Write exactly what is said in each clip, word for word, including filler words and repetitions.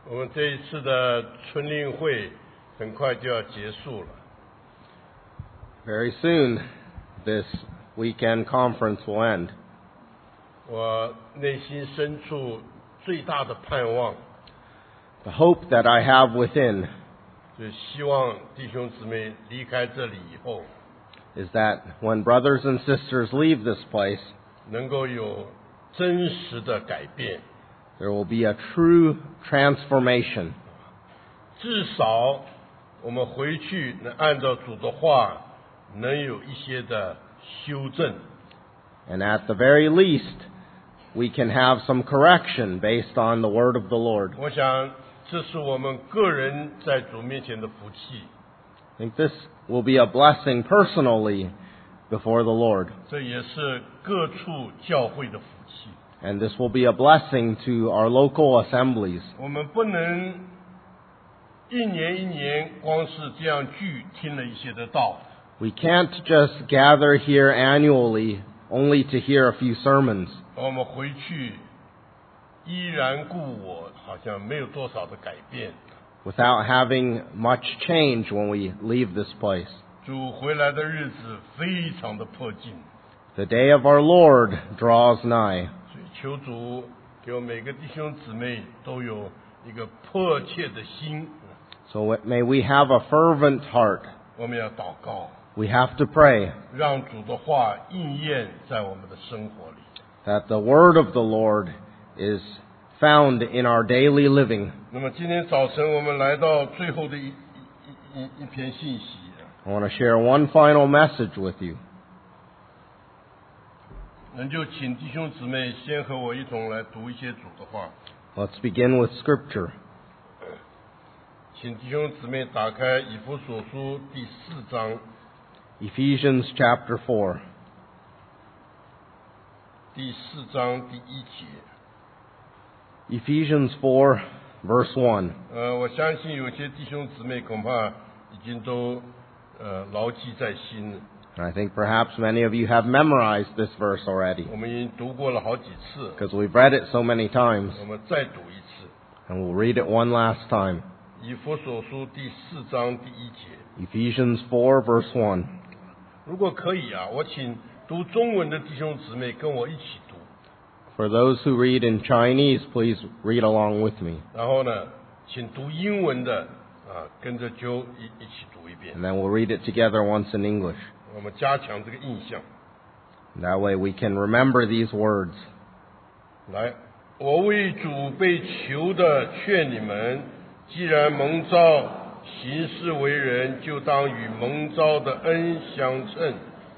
我们这一次的春令会很快就要结束了。 Very soon, this weekend conference will end. 我内心深处最大的盼望， The hope that I have within 就是希望弟兄姊妹离开这里以后， is that when brothers and sisters leave this place, 能够有真实的改变， there will be a true transformation. 至少我们回去能按照主的话，能有一些的修正。 And at the very least, we can have some correction based on the word of the Lord. 我想这是我们个人在主面前的福气， I think this will be a blessing personally before the Lord. 这也是各处教会的福气。 And this will be a blessing to our local assemblies. 我们不能一年一年光是这样聚听了一些的道， We can't just gather here annually only to hear a few sermons. 我们回去依然故我，好像没有多少的改变。 without having much change when we leave this place. 主回来的日子非常的迫近， The day of our Lord draws nigh. 所以求主给我每个弟兄姊妹都有一个迫切的心。 So may we have a fervent heart. 我们要祷告， We have to pray 让主的话应验在我们的生活里。 that the word of the Lord is found in our daily living. 那么今天早晨我们来到最后的一一一一一篇信息， I want to share one final message with you. 那就请弟兄姊妹先和我一同来读一些主的话。 Let's begin with Scripture. 请弟兄姊妹打开以弗所书第四章 Ephesians chapter four. 第四章第一节。 Ephesians four, verse one. 呃，我相信有些弟兄姊妹恐怕已经都呃牢记在心了。 And I think perhaps many of you have memorized this verse already 我们已经读过了好几次， because we've read it so many times, 我们再读一次。 and we'll read it one last time. 以弗所书第四章第一节。 Ephesians four, verse one. 如果可以啊，我请读中文的弟兄姊妹跟我一起读。 For those who read in Chinese, please read along with me. 然后呢，请读英文的啊，跟着就一一起读一遍， And then we'll read it together once in English. 我们加强这个印象。 That way we can remember these words. 来，我为主被囚的劝你们，既然蒙召行事为人，就当与蒙召的恩相称。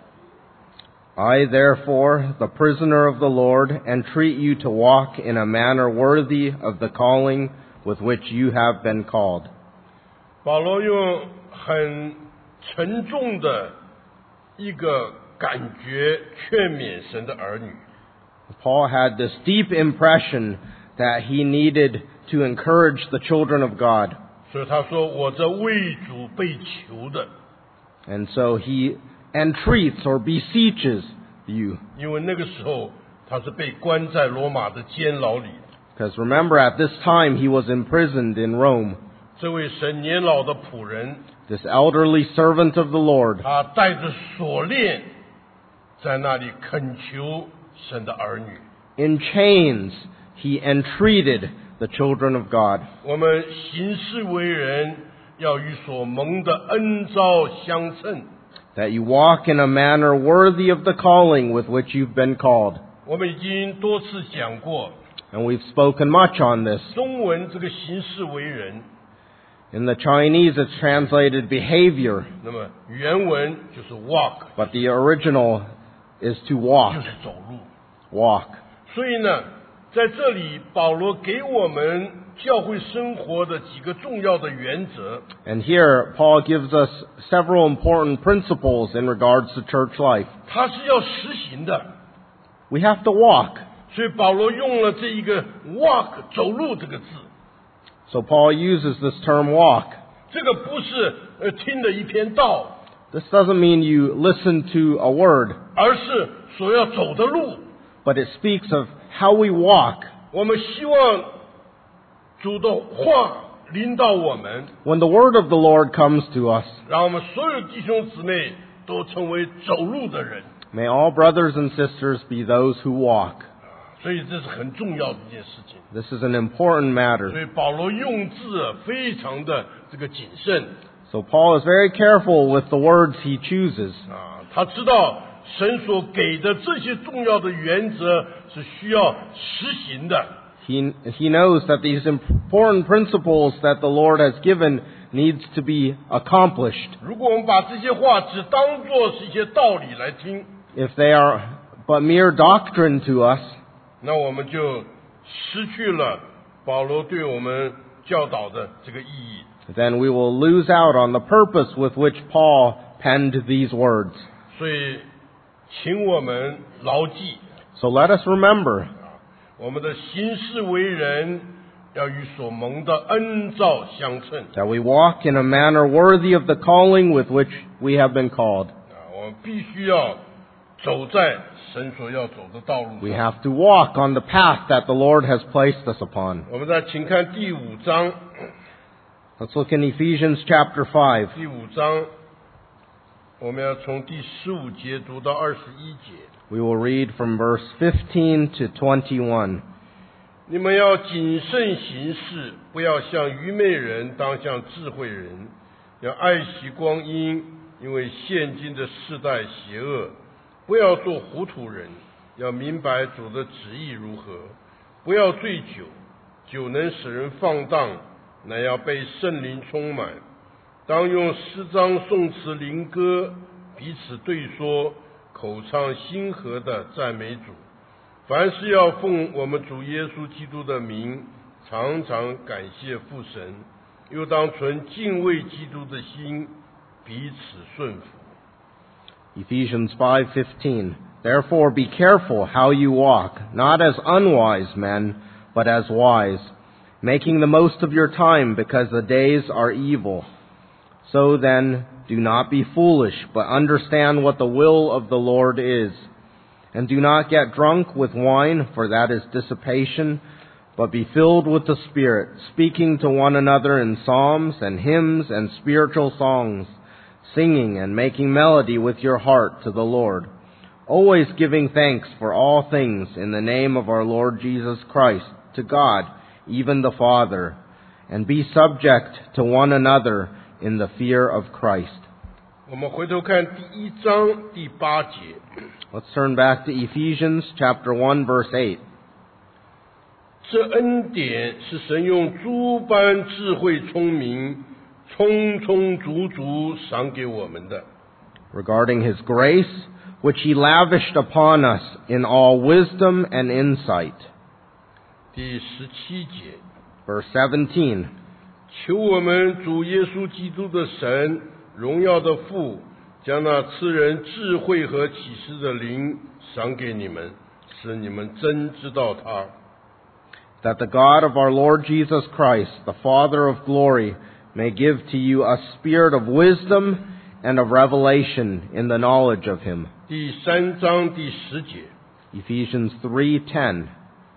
I, therefore, the prisoner of the Lord, entreat you to walk in a manner worthy of the calling with which you have been called. 保罗用很沉重的一个感觉劝勉神的儿女。 Paul had this deep impression that he needed to encourage the children of God. 所以他说：“我这为主被囚的。 And so he entreats or beseeches you. ” 因为那个时候他是被关在罗马的监牢里。 Because remember, at this time he was imprisoned in Rome. 这位神年老的仆人， This elderly servant of the Lord, 他带着锁链，在那里恳求神的儿女。 in chains, he entreated the children of God. 我们行事为人，要与所蒙的恩召相称。 That you walk in a manner worthy of the calling with which you've been called. 我们已经多次讲过， And we've spoken much on this. 中文这个行事为人， In the Chinese, it's translated behavior, 那么原文就是 walk， but the original is to 就 walk. 是走路。 Walk. 所以呢，在这里保罗给我们教会生活的几个重要的原则。 And here, Paul gives us several important principles in regards to church life. 它是要实行的， We have to walk. 所以保罗用了这一个 walk 走路这个字。 So Paul uses this term walk. 这个不是呃听的一篇道， This doesn't mean you listen to a word, 而是所要走的路。 but it speaks of how we walk. 我们希望主的话临到我们， when the word of the Lord comes to us, 让我们所有弟兄姊妹都成为走路的人。 may all brothers and sisters be those who walk. 所以这是很重要的一件事情。 This is an important 所 matter. 以保罗用字非常的这个谨慎 So Paul is very careful with the words he chooses. 啊，他知道神所给的这些重要的原则是需要实行的。 He, he knows that these important principles that the Lord has given needs to be accomplished. 如果我们把这些话只当作是一些道理来听， If they are but mere doctrine to us, 那我们就失去了保罗对我们教导的这个意义。 then we will lose out on the purpose with which Paul penned these words. 所以，请我们牢记， So let us remember 我们的行事为人要与所蒙的恩召相称。 that we walk in a manner worthy of the calling with which we have been called. 啊，我们必须要走在神所要走的道路 We 上。 have to walk on the path that the Lord has placed us upon. 我们再请看第五章， Let's look in Ephesians chapter five. 第五章，我们要从第十五节读到二十一节。 We will read from verse fifteen to twenty-one. 你们要谨慎行事，不要像愚昧人，当像智慧人，要爱惜光阴，因为现今的世代邪恶。不要做糊涂人，要明白主的旨意如何。不要醉酒，酒能使人放荡，乃要被圣灵充满。当用诗章、颂词、灵歌彼此对说，口唱心和的赞美主。凡事要奉我们主耶稣基督的名，常常感谢父神，又当存敬畏基督的心，彼此顺服。 Ephesians five fifteen. Therefore be careful how you walk, not as unwise men, but as wise, making the most of your time, because the days are evil. So then, do not be foolish, but understand what the will of the Lord is. And do not get drunk with wine, for that is dissipation, but be filled with the Spirit, speaking to one another in psalms and hymns and spiritual songs, singing and making melody with your heart to the Lord, always giving thanks for all things in the name of our Lord Jesus Christ, to God, even the Father, and be subject to one another in the fear of Christ. 我们回头看第一章第八节， Let's turn back to Ephesians chapter one, verse eight. 这恩典是神用诸般智慧聪明，充充足足赏给我们的。 Regarding His grace, which He lavished upon us in all wisdom and insight. 第十七节， Verse seventeen. 求我们主耶稣基督的神，荣耀的父，将那赐人智慧和启示的灵赏给你们，使你们真知道他。 That the God of our Lord Jesus Christ, the Father of glory, may give to you a spirit of wisdom and of revelation in the knowledge of Him. 第三章第十节， Ephesians three ten.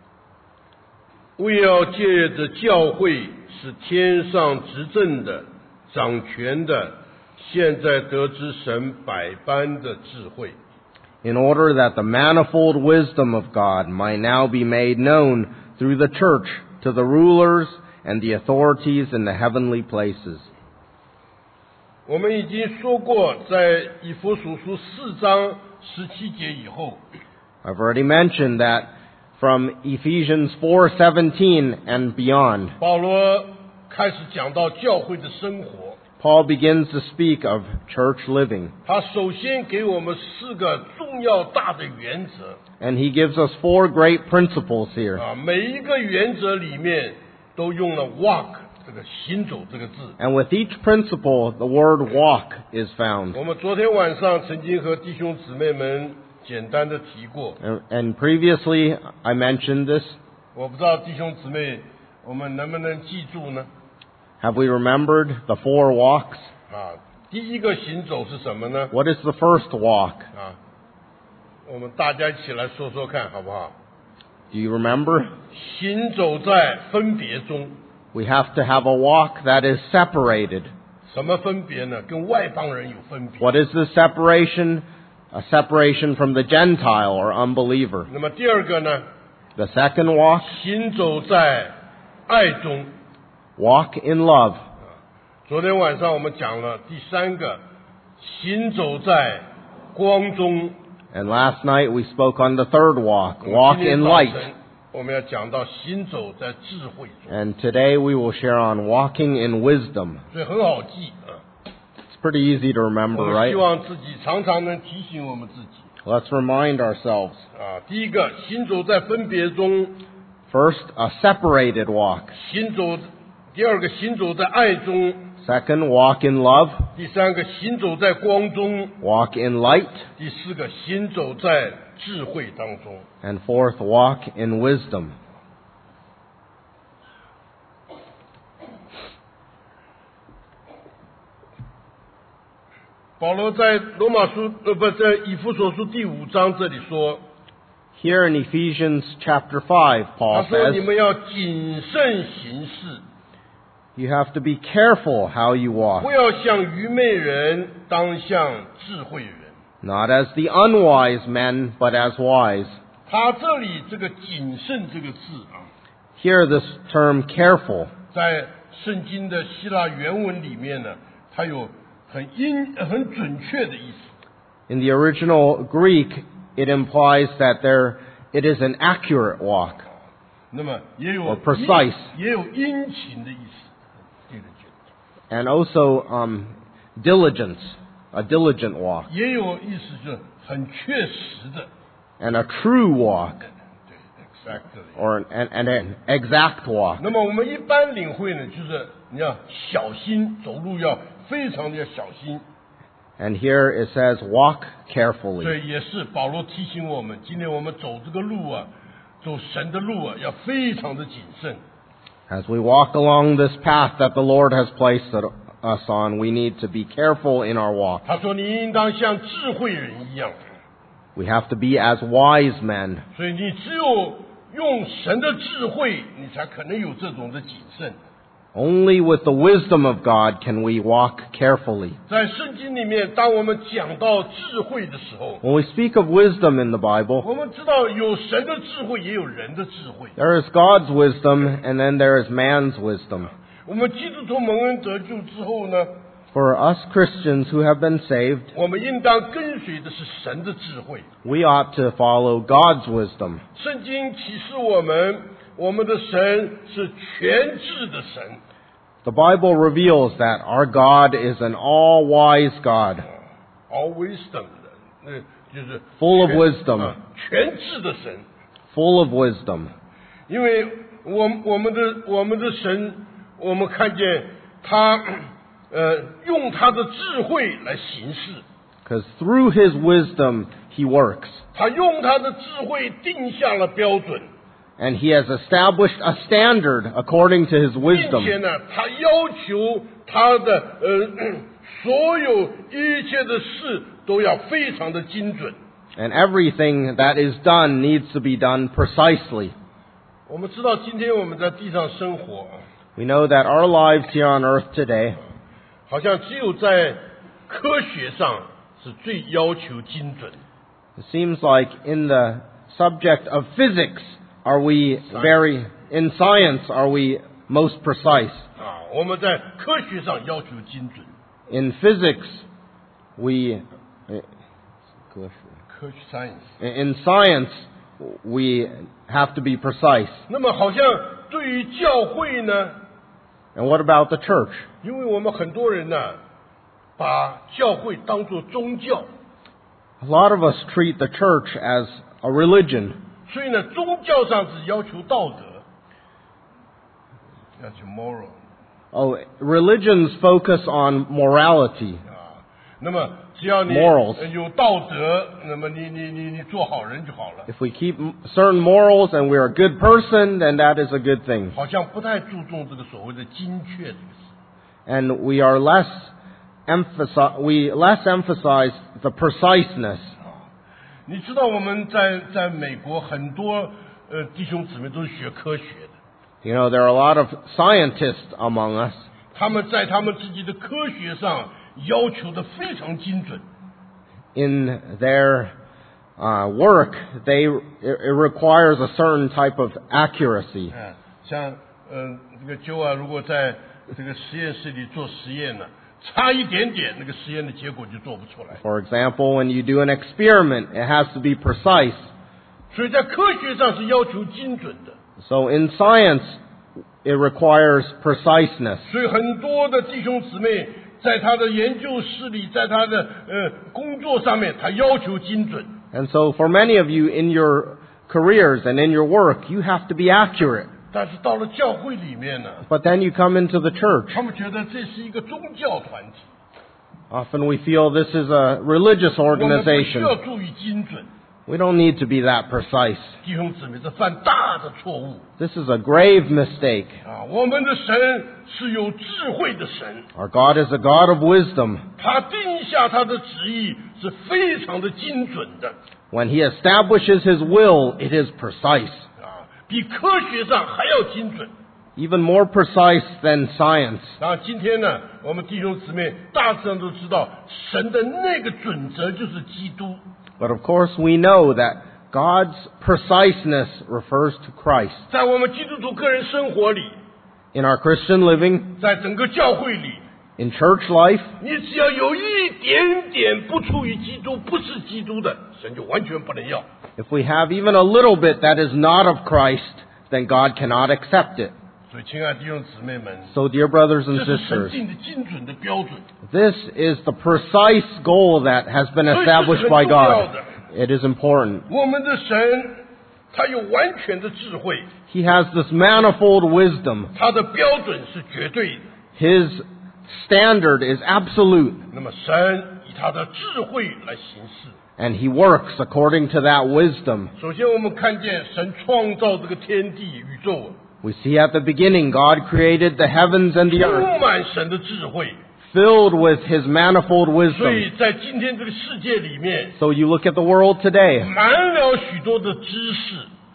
为要借着教会是天上执政的、掌权的，现在得知神百般的智慧。 In order that the manifold wisdom of God might now be made known through the church to the rulers and the authorities in the heavenly places. 我们已经说过，在以弗所书四章十七节以后， I've already mentioned that from Ephesians four seventeen and beyond, 保罗开始讲到教会的生活。 Paul begins to speak of church living. 他首先给我们四个重要大的原则 And he gives us four great principles here. 啊，每一个原则里面都用了 walk 这个行走这个字。 And with each principle, the word walk is found. 我们昨天晚上曾经和弟兄姊妹们简单的提过， And, and previously, I mentioned this. 我不知道弟兄姊妹我们能不能记住呢？ Have we remembered the four walks? 啊，第一个行走是什么呢？ What is the first walk? 啊，我们大家一起来说说看，好不好？ Do you remember? 行走在分别中， We have to have a walk that is separated. 什么分别呢？跟外邦人有分别。 What is the separation? A separation from the Gentile or unbeliever. 那么第二个呢？ The second walk, 行走在爱中。 walk in love. 昨天晚上我们讲了第三个，行走在光中。 And last night we spoke on the third walk, 我 walk 们今天 in 早 light. 晨我们要讲到行走在智慧中， And today we will share on walking in wisdom. 所以很好记啊。 It's pretty easy to 我 remember, 们 right? 希望自己常常能提醒我们自己 Let's remind ourselves. 啊。第一个，行走在分别中； First, a separated walk. 行走，第二个，行走在爱中； Second, walk in love, 第三个，行走在光中； walk in light. 第四个，行走在智慧当中。 And fourth, walk in wisdom. 保罗在罗马书呃不在以弗所书第五章这里说， Here in Ephesians chapter five, 他 Paul 说你 says, 们要谨慎行事， you have to be careful how you 不 walk, 要像愚昧人，当像智慧人。 not as the unwise men, but as wise. 他这里这个谨慎这个字啊， Here this term careful, 在圣经的希腊原文里面呢，它有很阴很准确的意思。 in the original Greek, it implies that there, it is an accurate walk. 那么也有 Or precise. 也有殷勤的意思，对的，对的。 And also um, diligence, a diligent walk. 也有意思是很确实的， And a true walk, 对 ，exactly。 or an, and an exact walk. 那么我们一般领会呢，就是你要小心走路，要非常的要小心。 And here it says, walk carefully. 对，也是保罗提醒我们，今天我们走这个路啊，走神的路啊，要非常的谨慎。 As we walk along this path that the Lord has placed it- us on, we need to be careful in our walk. 他说：“你应当像智慧人一样。” We have to be as wise men. 所以你只有用神的智慧，你才可能有这种的谨慎。 Only with the wisdom of God can we walk carefully. 在圣经里面，当我们讲到智慧的时候， When we speak of wisdom in the Bible, 我们知道有神的智慧，也有人的智慧。 there is God's wisdom and then there is man's wisdom. 我们基督徒蒙恩得救之后呢， For us Christians who have been saved, 我们应当跟随的是神的智慧。 we ought to follow God's wisdom. 圣经启示我们，我们的神是全智的神。 The Bible reveals that our God is an all-wise God, all wisdom 的，那就是 full of 全 wisdom, 啊全智的神。 full of wisdom. 因为我我们的我们的神，我们看见他呃用他的智慧来行事， Because through His wisdom, He works. 他用他的智慧定下了标准， And He has established a standard according to His 并 wisdom. 且呢，他要求他的呃所有一切的事都要非常的精准。 And everything that is done needs to be done precisely. 我们知道，今天我们在地上生活， We know that our lives here on earth today, 好像只有在科学上是最要求精准。 it seems like in the subject of physics, are we very, in science, are we most precise? 啊，我们在科学上要求精准。 In physics, we, 科学 science。 in science, we have to be precise. 那么好像对于教会呢， And what about the church? 因为我们很多人呢，把教会当作宗教， A lot of us treat the church as a religion. 所以呢，宗教上只要求道德，要求 moral Oh, religions focus on morality. 啊。那么只要你 Morals. 呃有道德，那么你你你你做好人就好了。 If we keep m- certain morals and we're a good person, then that is a good thing. 好像不太注重这个所谓的精确这个事。 And we are less emphasize, we less emphasize the preciseness. 你知道我们在在美国很多呃弟兄姊妹都是学科学的。 You know, there are a lot of scientists among us. 他们在他们自己的科学上要求的非常精准。 In their uh, work, they it, it requires a certain type of accuracy. 嗯，像嗯、呃、这个鸠啊，如果在这个实验室里做实验呢，差一点点，那个实验的结果就做不出来。 For example, when you do an experiment, it has to be precise. 所以在科学上是要求精准的。 So in science, it requires preciseness. 所以很多的弟兄姊妹在他的研究室里，在他的呃工作上面，他要求精准。 And so for many of you in your careers and in your work, you have to be accurate. 但是到了教会里面呢， But then you come into the church. 他们觉得这是一个宗教团体， Often we feel this is a religious 我们不需要 organization. 注意精准。 We don't need to be that precise. 弟兄姊妹，这犯大的错误 This is a grave mistake. 啊！我们的神是有智慧的神， Our God is a God of wisdom. 他定下他的旨意是非常的精准的 When He establishes His will, it is precise. 啊，比科学上还要精准。 Even more precise than science. 然后今天呢，我们弟兄姊妹大致上都知道，神的那个准则就是基督。 But of course we know that God's preciseness refers to Christ. 在我们基督徒个人生活里， In our Christian living, 在整个教会里， in church life, 你只要有一点点不出于基督、不是基督的，神就完全不能要。 if we have even a little bit that is not of Christ, then God cannot accept it. 所以，亲爱的弟兄姊妹们， So dear brothers 这 and 是神 sisters, 定的精准的标准。 this is the precise goal that has been established by God. It is important. 我们的神，他有完全的智慧， He has this manifold wisdom. 他的标准是绝对的。 His standard is absolute, 那么，神以他的智慧来行事。 and He works according to that wisdom. 首先，我们看见神创造这个天地宇宙， We see at the beginning God created the heavens and the earth, 充满神的智慧。 filled with His manifold 所 wisdom. 以在今天这个世界里面， So you look at the world today, 满了许多的知识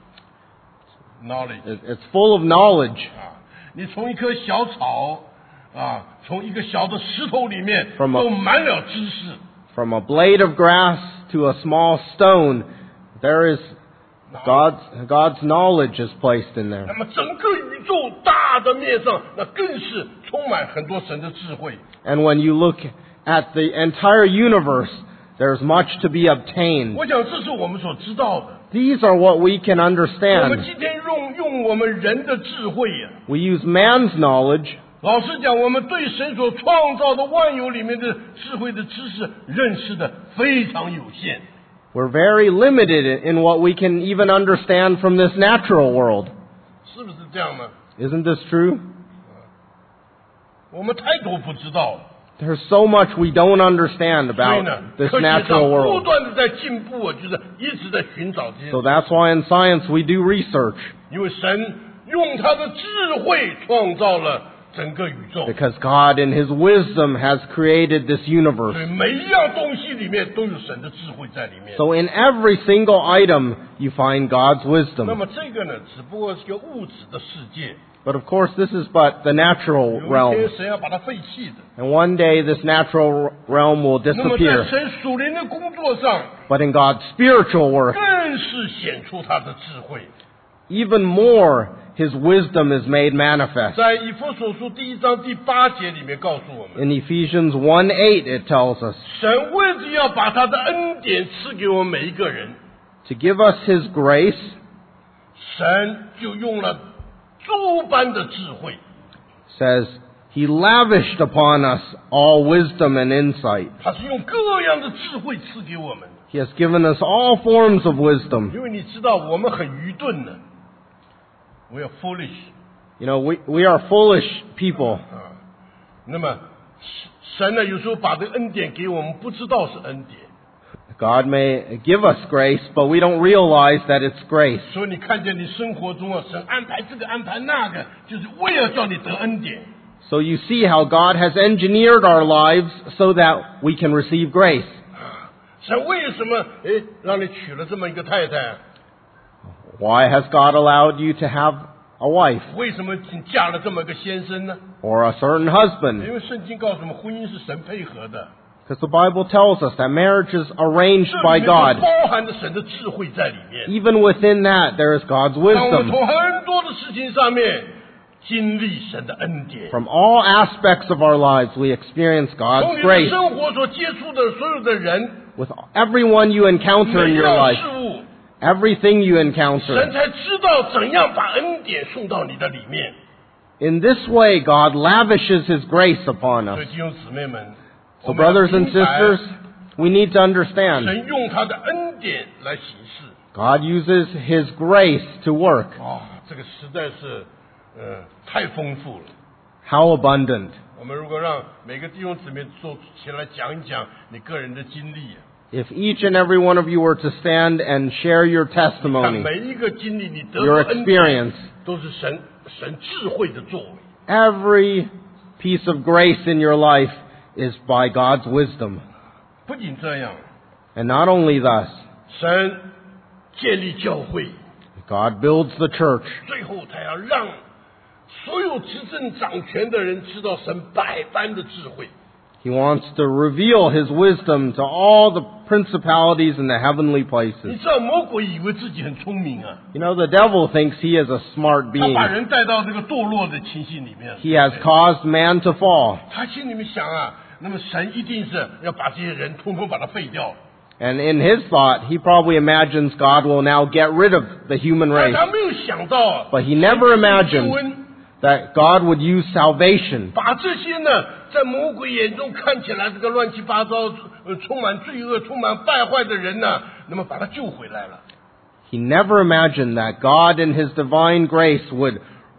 ，knowledge it- it's full of knowledge. 啊！你从一棵小草啊，从一个小的石头里面， From a- 都满了知识。 From a blade of grass to a small stone, there is God's, God's knowledge is placed in 那 there. 么整个宇宙大的面上，那更是充满很多神的智慧。 And when you look at the entire universe, there's much to be obtained. 我想这是我们所知道的。 These are what we can 我们 understand. 今天用用我们人的智慧呀、 We use man's knowledge. 老实讲，我们对神所创造的万有里面的智慧的知识认识的非常有限。 We're very limited in what we can even understand from this natural world. 是不是这样呢？ Isn't this true? 我们太多不知道了， There's so much we don't understand 所以呢 about，this 科学上 natural 不 world. 断的在进步啊，就是一直在寻找这些 So，that's why in science we do research, 因为神用他的智慧创造了整个宇宙， because God in His wisdom has created this 所以 universe. 每一样东西里面都有神的智慧在里面。 So in every single item you find God's 那 wisdom. 么这个呢，只不过是个物质的世界， But of course this is but the natural 有一 realm. 天神要把它废弃的。 And one day this natural realm will 那么在 disappear. 神属灵的工作上， But in God's spiritual work, 更是显出他的智慧。 even more, His wisdom is made manifest. 在以弗所书第一章第八节里面告诉我们， In Ephesians one eight it tells us, 神为着要把他的恩典赐给我们每一个人， to give us His grace, 神就用了诸般的智慧， says, He lavished upon us all wisdom and insight. 他是用各样的智慧赐给我们的。 He has given us all forms of wisdom. 因为你知道我们很愚钝的，we are foolish You know, we, we are foolish people. 啊。那么神呢，有时候把这个恩典给我们，不知道是恩典。 God may give us grace, but we don't realize that it's grace. 所以你看见你生活中啊，神安排这个安排那个，就是为了叫你得恩典。 So you see how God has engineered our lives so that we can receive grace. 神为什么诶让你娶了这么一个太太啊？ Why has God allowed you to have a wife 为什么请嫁了这么个先生呢？ or a certain husband. 因为圣经告诉我们，婚姻是神配合的， Because the Bible tells us that marriage is 这 arranged 里 by 面 God. 就包含着神的智慧在里面。 Even within that, there is God's 当我们 wisdom. 从很多的事情上面经历神的恩典， From all aspects of our lives, we experience 从 God's 你的 grace. 生活所接触的所有的人， With everyone you encounter 每 in your 样 life, 事物， everything you 神 encounter. 才知道怎样把恩典送到你的里面。 In this way, God lavishes His grace upon 所 us. 以弟兄姊妹们， So 我们要 brothers and 明白 sisters, we need to understand 神用他的恩典来行事。 God uses His grace to work. 啊，这个实在是，呃，太丰富了。 How abundant. 我们如果让每个弟兄姊妹坐起来讲一讲你个人的经历， If each and every one of you were to stand and share your 看 testimony, 每一个经历你得 your 到恩典， experience, 都是神神智慧的作为。 every piece of grace in your life is by God's wisdom. 不仅这样， And not only thus, 神建立教会， God builds the church. 最后他要让所有执政掌权的人知道神百般的智慧。 He wants to reveal His wisdom to all the principalities in the heavenly 你 places. 知道魔鬼以为自己很聪明啊， You know, the devil thinks he is a smart 他 being. 把人带到这个堕落的情形里面。 He has caused man to fall. 他心里面想啊，那么神一定是要把这些人通通把他废掉。 And in his thought, he probably imagines God will now get rid of the human 但 race. 他没有想到啊， But he never 救 imagined 恩 that God would use salvation, 把这些呢，在魔鬼眼中看起来这个乱七八糟、呃，充满罪恶、充满败坏的人呢，那么把他救回来了。 he never imagined that God in His divine grace would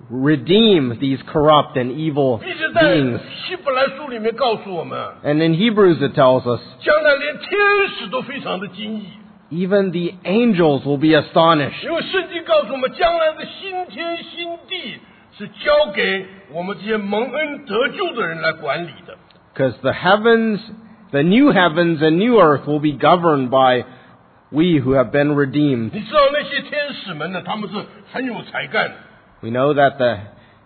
redeem these corrupt and evil 并且在 beings. 希伯来书里面告诉我们， And in Hebrews it tells us, 将来连天使都非常的惊异， even the angels will be astonished. 因为圣经告诉我们，将来的新天新地是交给我们这些蒙恩得救的人来管理的。 Because the heavens, the new heavens and new earth will be governed by we who have been redeemed. 你知道那些天使们呢，他们是很有才干的。 We know that the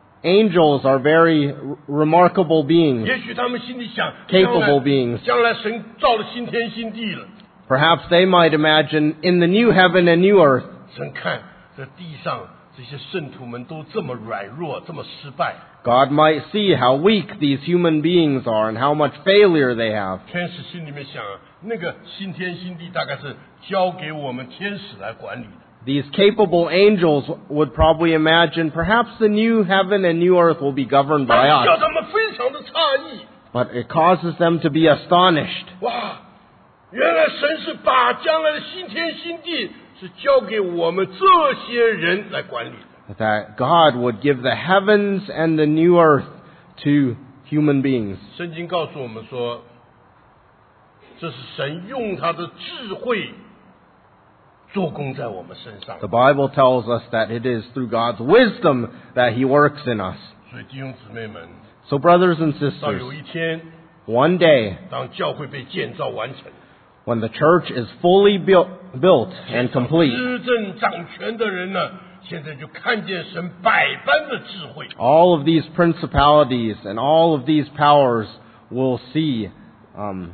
angels are very r- remarkable beings. 也许他们心里想， Capable 将来 beings. 将来神造了新天新地了， Perhaps they might imagine in the new heaven and new earth, 神看这地上这些圣徒们都这么软弱，这么失败， God might see how weak these human beings are and how much failure they have. 天使心里面想，那个新天新地大概是交给我们天使来管理的。 These capable angels would probably imagine perhaps the new heaven and new earth will be governed 但 by 叫 us. 他们非常的诧异， But it causes them to be astonished 哇！原来神是把将来的新天新地是交给我们这些人来管理的。 that God would give the heavens and the new earth to human beings. 圣经告诉我们说，这是神用他的智慧做工在我们身上。 The Bible tells us that it is through God's wisdom that He works in us. 所以弟兄姊妹们， So brothers and 到 sisters, 有一天， one day 当教会被建造完成， when the church is fully built, built and complete, 执政掌权的人呢，现在就看见神百般的智慧。 all of these principalities and all of these powers will see um,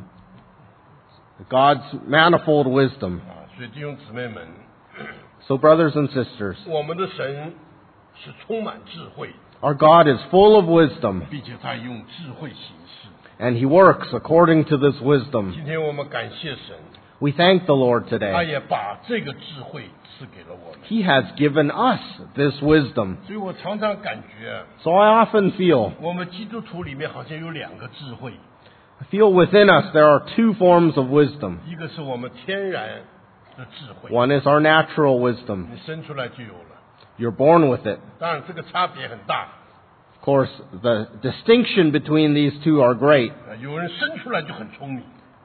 God's manifold wisdom. 啊，所以弟兄姊妹们， So brothers and sisters, 我们的神是充满智慧， our God is full of wisdom, 并且他用智慧行事。 and He works according to this wisdom. 今天我们感谢神， We thank the Lord 他 today. 也把这个智慧赐给了我们。 He has given us this wisdom. 所以我常常感觉， So I often feel, 我们基督徒里面好像有两个智慧， I feel within us there are two forms of wisdom. 一个是我们天然的智慧， One is our natural wisdom. 你生出来就有了。 You're born with it. 当然，这个差别很大。 Of course, the distinction between these two are great. 呃有人生出来就很聪明，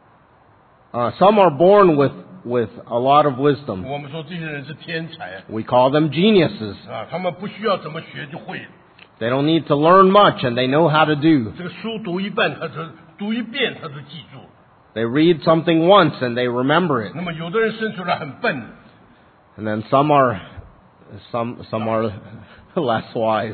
Uh, some are born with, with a lot of wisdom. 我们说这些人是天才 We call them geniuses. 啊，他们不需要怎么学就会了。 They don't need to learn much and they know how to do. 这个书读一半，他就读一遍，他就记住。 They read something once and they remember it. 那么有的人生出来很笨， And then some are, some, some are less wise.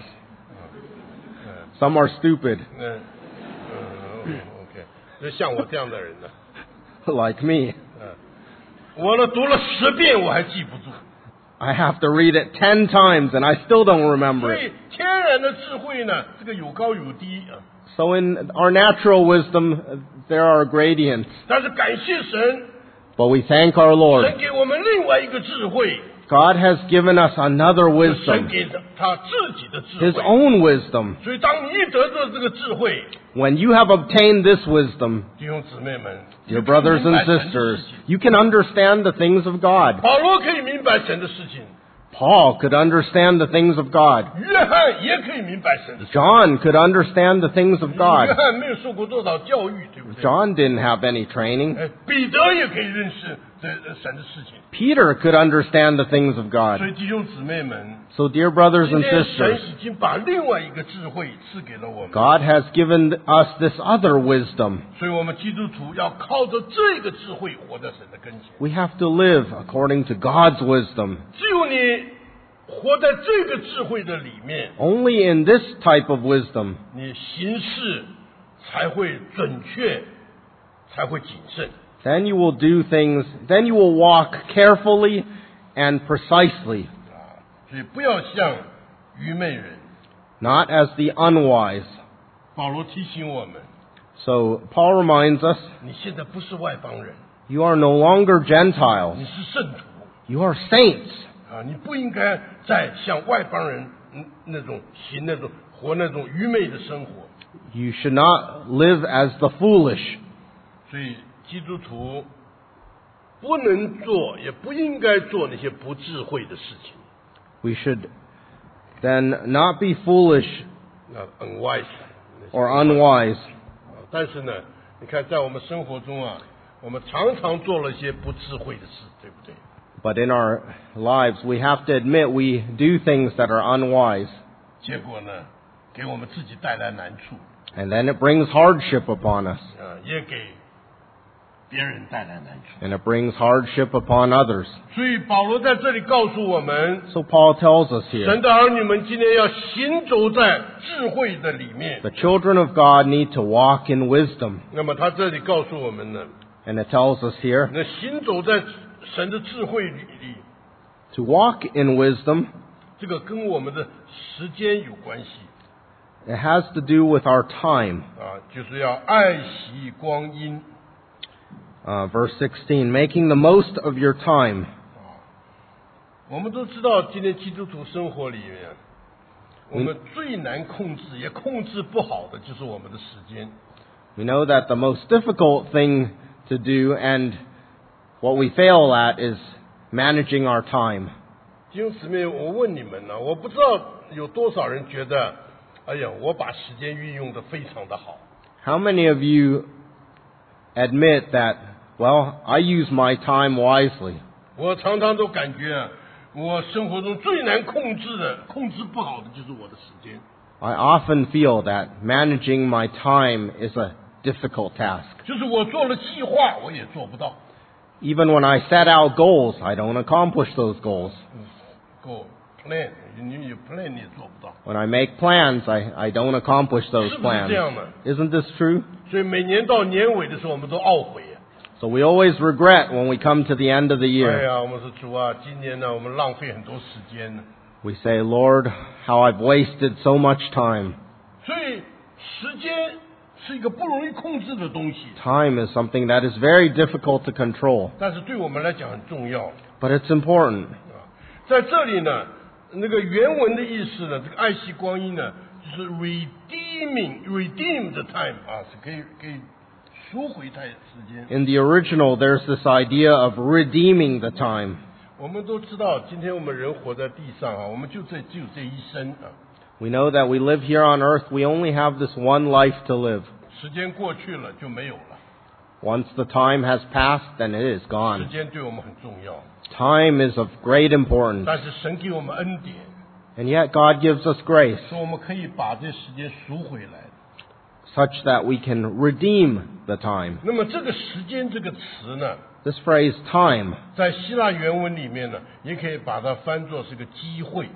Some are stupid, 嗯嗯 ，OK， 就像我这样的人呢， like me. 嗯，我呢读了十遍我还记不住， I have to read it ten times and I still don't 所 remember 以 it. 天然的智慧呢，这个有高有低啊。 So in our natural wisdom, there are gradients. 但是感谢神， But we thank our Lord. 神给我们另外一个智慧， God has given us another 神 wisdom, 给他自己的智 His 慧。 own wisdom. 所以当你一得到这个智慧， When you have obtained this wisdom, 弟兄姊妹们， dear brothers 你可以明 and 白神的事 sisters, 情。 you can understand the things of God. 保罗可以明白神的事情， Paul could understand the things of God. 约翰也可以明白神的事情。 John could understand the things of 约 God. 翰没有受过多少教育，对不对？ John didn't have any training. 哎，彼得也可以认识这呃神的事情。 Peter could understand the things of 所 God. 以弟兄姊妹们， So, dear brothers 今 and 天 sisters, 神已经把另外一个智慧赐给了我们。 God has given us this other wisdom. 所以我们基督徒要靠着这个智慧活在神的跟前。 We have to live according to God's wisdom. 只有你活在这个智慧的里面， Only in this type of wisdom, 你行事才会准确，才会谨慎。 then you will do things, then you will walk carefully and precisely, 啊，所以不要像愚昧人。 not as the unwise. 保罗提醒我们， So, Paul reminds us, 你现在不是外邦人， you are no longer Gentiles. 你是圣徒 You are saints. 啊！你不应该再像外邦人嗯那种行那种活那种愚昧的生活。 You should not live as the foolish. 所以基督徒不能做，也不应该做那些不智慧的事情。 We should then not be foolish 那 unwise or unwise. 但是呢，你看在我们生活中啊，我们常常做了一些不智慧的事，对不对？ But in our lives, we have to admit we do things that are unwise. 结果呢，给我们自己带来难处， And then it brings hardship upon us. 啊，也给别人带来难处。 And it brings hardship upon others. 所以保罗在这里告诉我们， So Paul tells us here, 神的儿女们今天要行走在智慧的里面。 the children of God need to walk in wisdom. 那么他这里告诉我们呢， And it tells us here, 那行走在神的智慧里里， to walk in wisdom, 这个跟我们的时间有关系 it has to do with our time. 啊，就是要爱惜光阴。 Uh, verse sixteen, making the most of your time. 我们都知道，今天基督徒生活里面，我们最难控制也控制不好的就是我们的时间。 We know that the most difficult thing to do and what we fail at is managing our time. 弟兄姊妹，我问你们呢，我不知道有多少人觉得，哎呀，我把时间运用的非常的好。 How many of you admit that, well, I use my time wisely? 我常常都感觉啊，我生活中最难控制的、控制不好的就是我的时间。 I often feel that managing my time is a difficult task. 就是我做了计划，我也做不到。 Even when I set out goals, I don't accomplish those goals. Go plan，你有 plan 你也做不到。 When I make plans, I, I don't accomplish those 是不是 plans. 这样的？ Isn't this true? 所以每年到年尾的时候，我们都懊悔啊。 So we always regret when we come to the end of the 哎 year. 呀，我们说主啊，今年呢，我们浪费很多时间呢。 We say, Lord, how I've wasted so much time. 所以时间是一个不容易控制的东西， Time is something that is very difficult to control, 但是对我们来讲很重要。 but it's important. 啊，在这里呢，那个原文的意思呢，这个爱惜光阴呢，就是 redeeming redeem the time 啊，是可以可以赎回它的时间。 In the original, there's this idea of redeeming the time. 我们都知道，今天我们人活在地上啊，我们就这只有这一生啊， We know that we live here on earth, we only have this one life to live. 时间过去了就没有了。 Once the time has passed, then it is 时 gone. 间对我们很重要， Time is of great importance. 但是神给我们恩典， And yet God gives us grace 说我们可以把这时间赎回来。 such that we can redeem the time. 那么这个时间这个词呢， This phrase time, 在希腊原文里面呢，也可以把它翻作是个机会。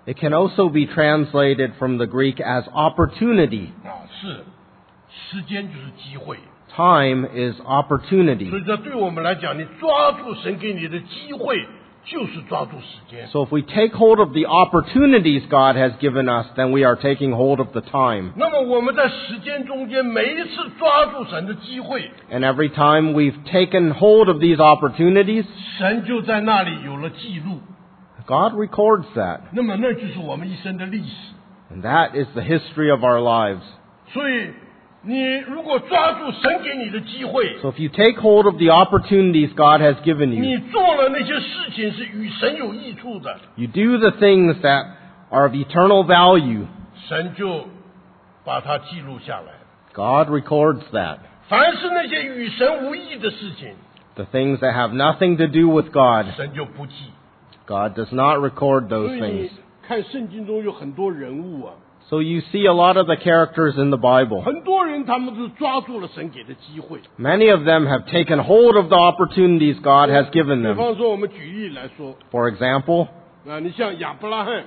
It can also be translated from the Greek as opportunity. 啊，是，时间就是机会。 Time is 所 opportunity. 以这对我们来讲，你抓住神给你的机会，就是抓住时间。 So if we take hold of the opportunities God has given us, then we are taking hold of the time. 那么我们在时间中间，每一次抓住神的机会， And every time we've taken hold of these opportunities, 神就在那里有了记录。 God records that. 那么那就是我们一生的历史。 And that is the history of our lives. 所以你如果抓住神给你的机会， So if you take hold of the opportunities God has given 你 you, 做了那些事情是与神有益处的， you do the things that are of eternal value, 神就把它记录下来。 God records that. 凡是那些与神无益的事情， The things that have nothing to do with God, 神就不记。 God does not record 所 those 以 things. 你看圣经中有很多人物啊， So you see a lot of the characters in the Bible. 很多人他们都抓住了神给的机会。 Many of them have taken hold of the opportunities God has given 比 them. 方说，我们举例来说， For example, 啊，你像亚伯拉罕，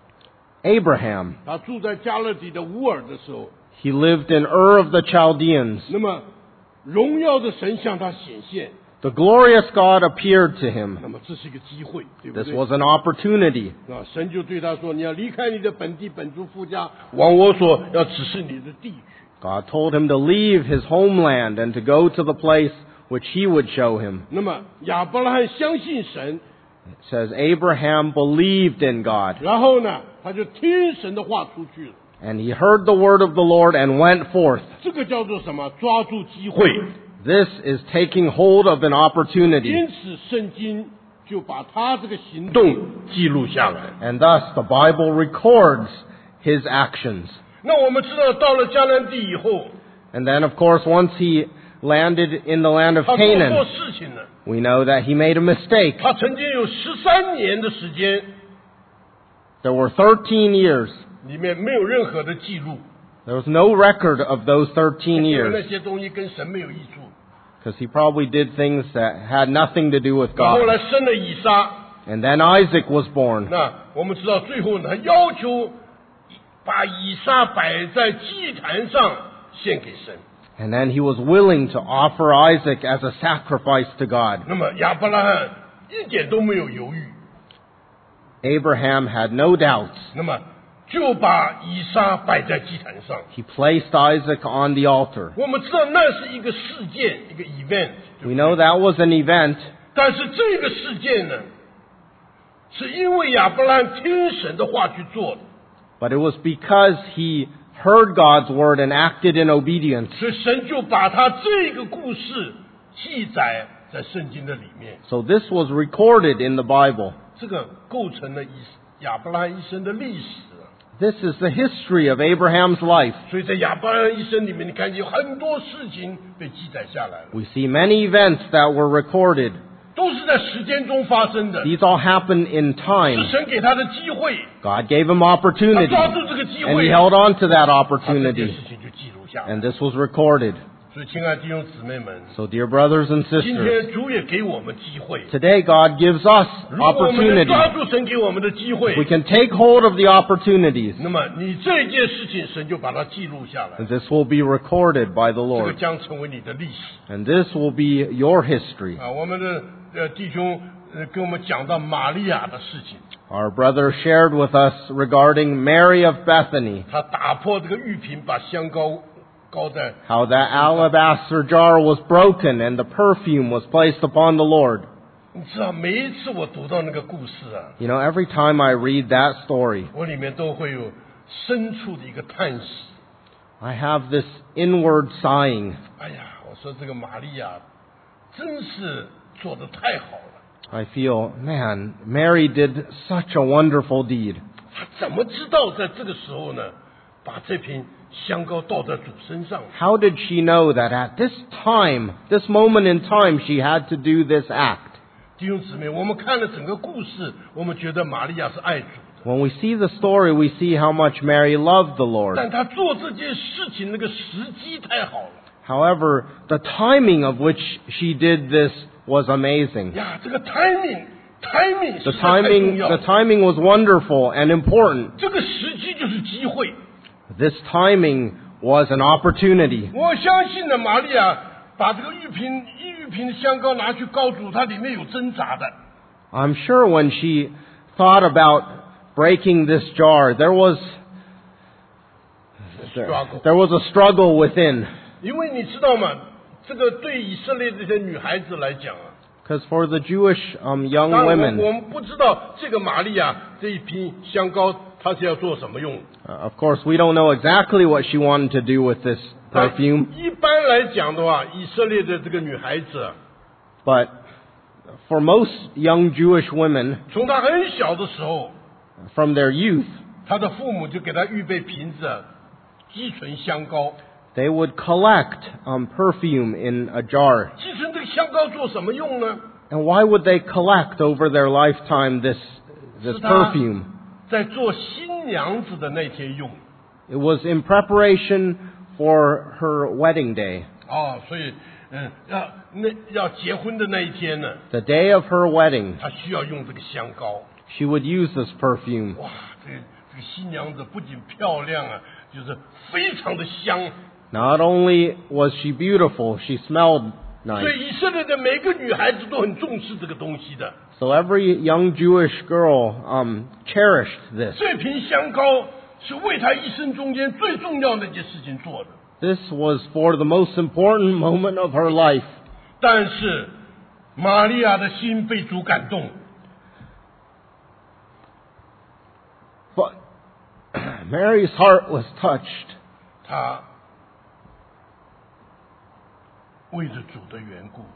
Abraham. 他住在加勒底的乌尔的时候， He lived in Ur of the Chaldeans. 那么荣耀的神向他显现， The glorious God appeared to him. 那么这是一个机会，对不 This 对？ was an opportunity. 啊，神就对他说：“你要离开你的本地本族父家，往我所要指示你的地去。 God told him to leave his homeland and to go to the place which he would show him. ” 那么亚伯拉罕相信神， It says Abraham believed in God, 然后呢，他就听神的话出去了。 and he heard the word of the Lord and went forth. 这个叫做什么？抓住机会。 This is taking hold of an opportunity. 因此，圣经就把他这个行动记录下来。 And thus the Bible records his actions. 那我们知道，到了迦南地以后， And then, of course, once he landed in the land of 他做错 Canaan, 事情了。 we know that he made a mistake. 他曾经有十三年的时间， There were thirteen years. 里面没有任何的记录， There was no record of those thirteen 因为那 years 些东西跟神没有益处。 because he probably did things that had nothing to do with 后 God. 来生了以撒， And then Isaac was born. 那我们知道最后呢，他要求把以撒摆在祭坛上献给神。 And then he was willing to offer Isaac as a sacrifice to God. 那么亚伯拉罕一点都没有犹豫， Abraham had no doubts. 那么就把以撒摆在祭坛上。 He placed Isaac on the altar. 我们知道那是一个事件，一个 event。 We know that was an event, 但是这个事件呢，是因为亚伯拉罕听神的话去做的， but it was because he heard God's word and acted in obedience. 所以神就把他这个故事记载在圣经的里面。 So this was recorded in the Bible. 这个构成了以亚伯拉罕一生的历史。 This is the history of Abraham's life. 所以在亚伯拉罕一生里面，你看见有很多事情被记载下来了， We see many events that were recorded. 都是在时间中发生的， These all happened in 是 time. 神给他的机会， God gave him 他 opportunity, 抓住这个机 and 会， he held on to that 他这件 opportunity, 事情就记录下来。 and this was recorded. 所以，亲爱的弟兄姊妹们， So, dear brothers and 今 sisters, 天主也给我们机会。 today God gives us 如果我们能 opportunity. 抓住神给我们的机会 We，can take hold of the opportunities, 那么你这件事情，神就把它记录下来， and this will be recorded by the 这个 Lord. 将成为你的历史 And this will be your history. 啊！我们的呃弟兄呃跟我们讲到玛利亚的事情， Our brother shared with us regarding Mary of Bethany, 他打破这个玉瓶，把香膏膏在。 how that alabaster jar was broken and the perfume was placed upon the Lord. 你知道，每一次我读到那个故事啊， You know, every time I read that story, 我里面都会有深处的一个叹息。 I have this inward sighing. 哎呀，我说这个玛利亚真是做得太好了， I feel, man, Mary did such a wonderful deed. 她怎么知道在这个时候呢，把这瓶香膏倒在主身上？ How did she know that at this time, this moment in time, she had to do this act? 弟兄姊妹，我们看了整个故事，我们觉得玛利亚是爱主的， When we see the story, we see how much Mary loved the Lord. 但她做这件事情那个时机太好了 However, the timing of which she did this was amazing. 呀！这个 timing timing The 是太重 timing, 要 the 的。 timing was wonderful and important. 这个时机就是机会。 This timing was an opportunity. 我相信呢，玛利亚把这个玉瓶玉瓶香膏拿去高煮，它里面有挣扎的。 I'm sure when she thought about breaking this jar, there was there, Struggle. there was a struggle within. 因为你知道吗？这个对以色列这些女孩子来讲啊， Because for the Jewish um, young 当然我 women, 我们不知道这个玛利亚这一瓶香膏它是要做什么用。 uh, of course, we don't know exactly what she wanted to do with this 但 perfume, 一般来讲的话，以色列的这个女孩子啊， but for most young Jewish women, 从她很小的时候， from their youth, 她的父母就给她预备瓶子啊，积存香膏。 they would collect um, perfume in a jar. 积存这个香膏做什么用呢？ And why would they collect over their lifetime this, this 是她 perfume? 在做新娘子的那天用。 It was in preparation for her wedding day. 哦，所以嗯，要那要结婚的那一天呢， The day of her wedding, 她需要用这个香膏。 she would use this perfume. 哇，这个这个新娘子不仅漂亮啊，就是非常的香。 Not only was she beautiful, she smelled 所 nice. 以以色列的每个女孩子都很重视这个东西的。 So every young Jewish girl um, cherished this. 这瓶香膏是为她一生中间最重要的一件事情做的。 This was for the most important moment of her life. 但是玛利亚的心被主感动， But Mary's heart was touched. 她为着主的缘故，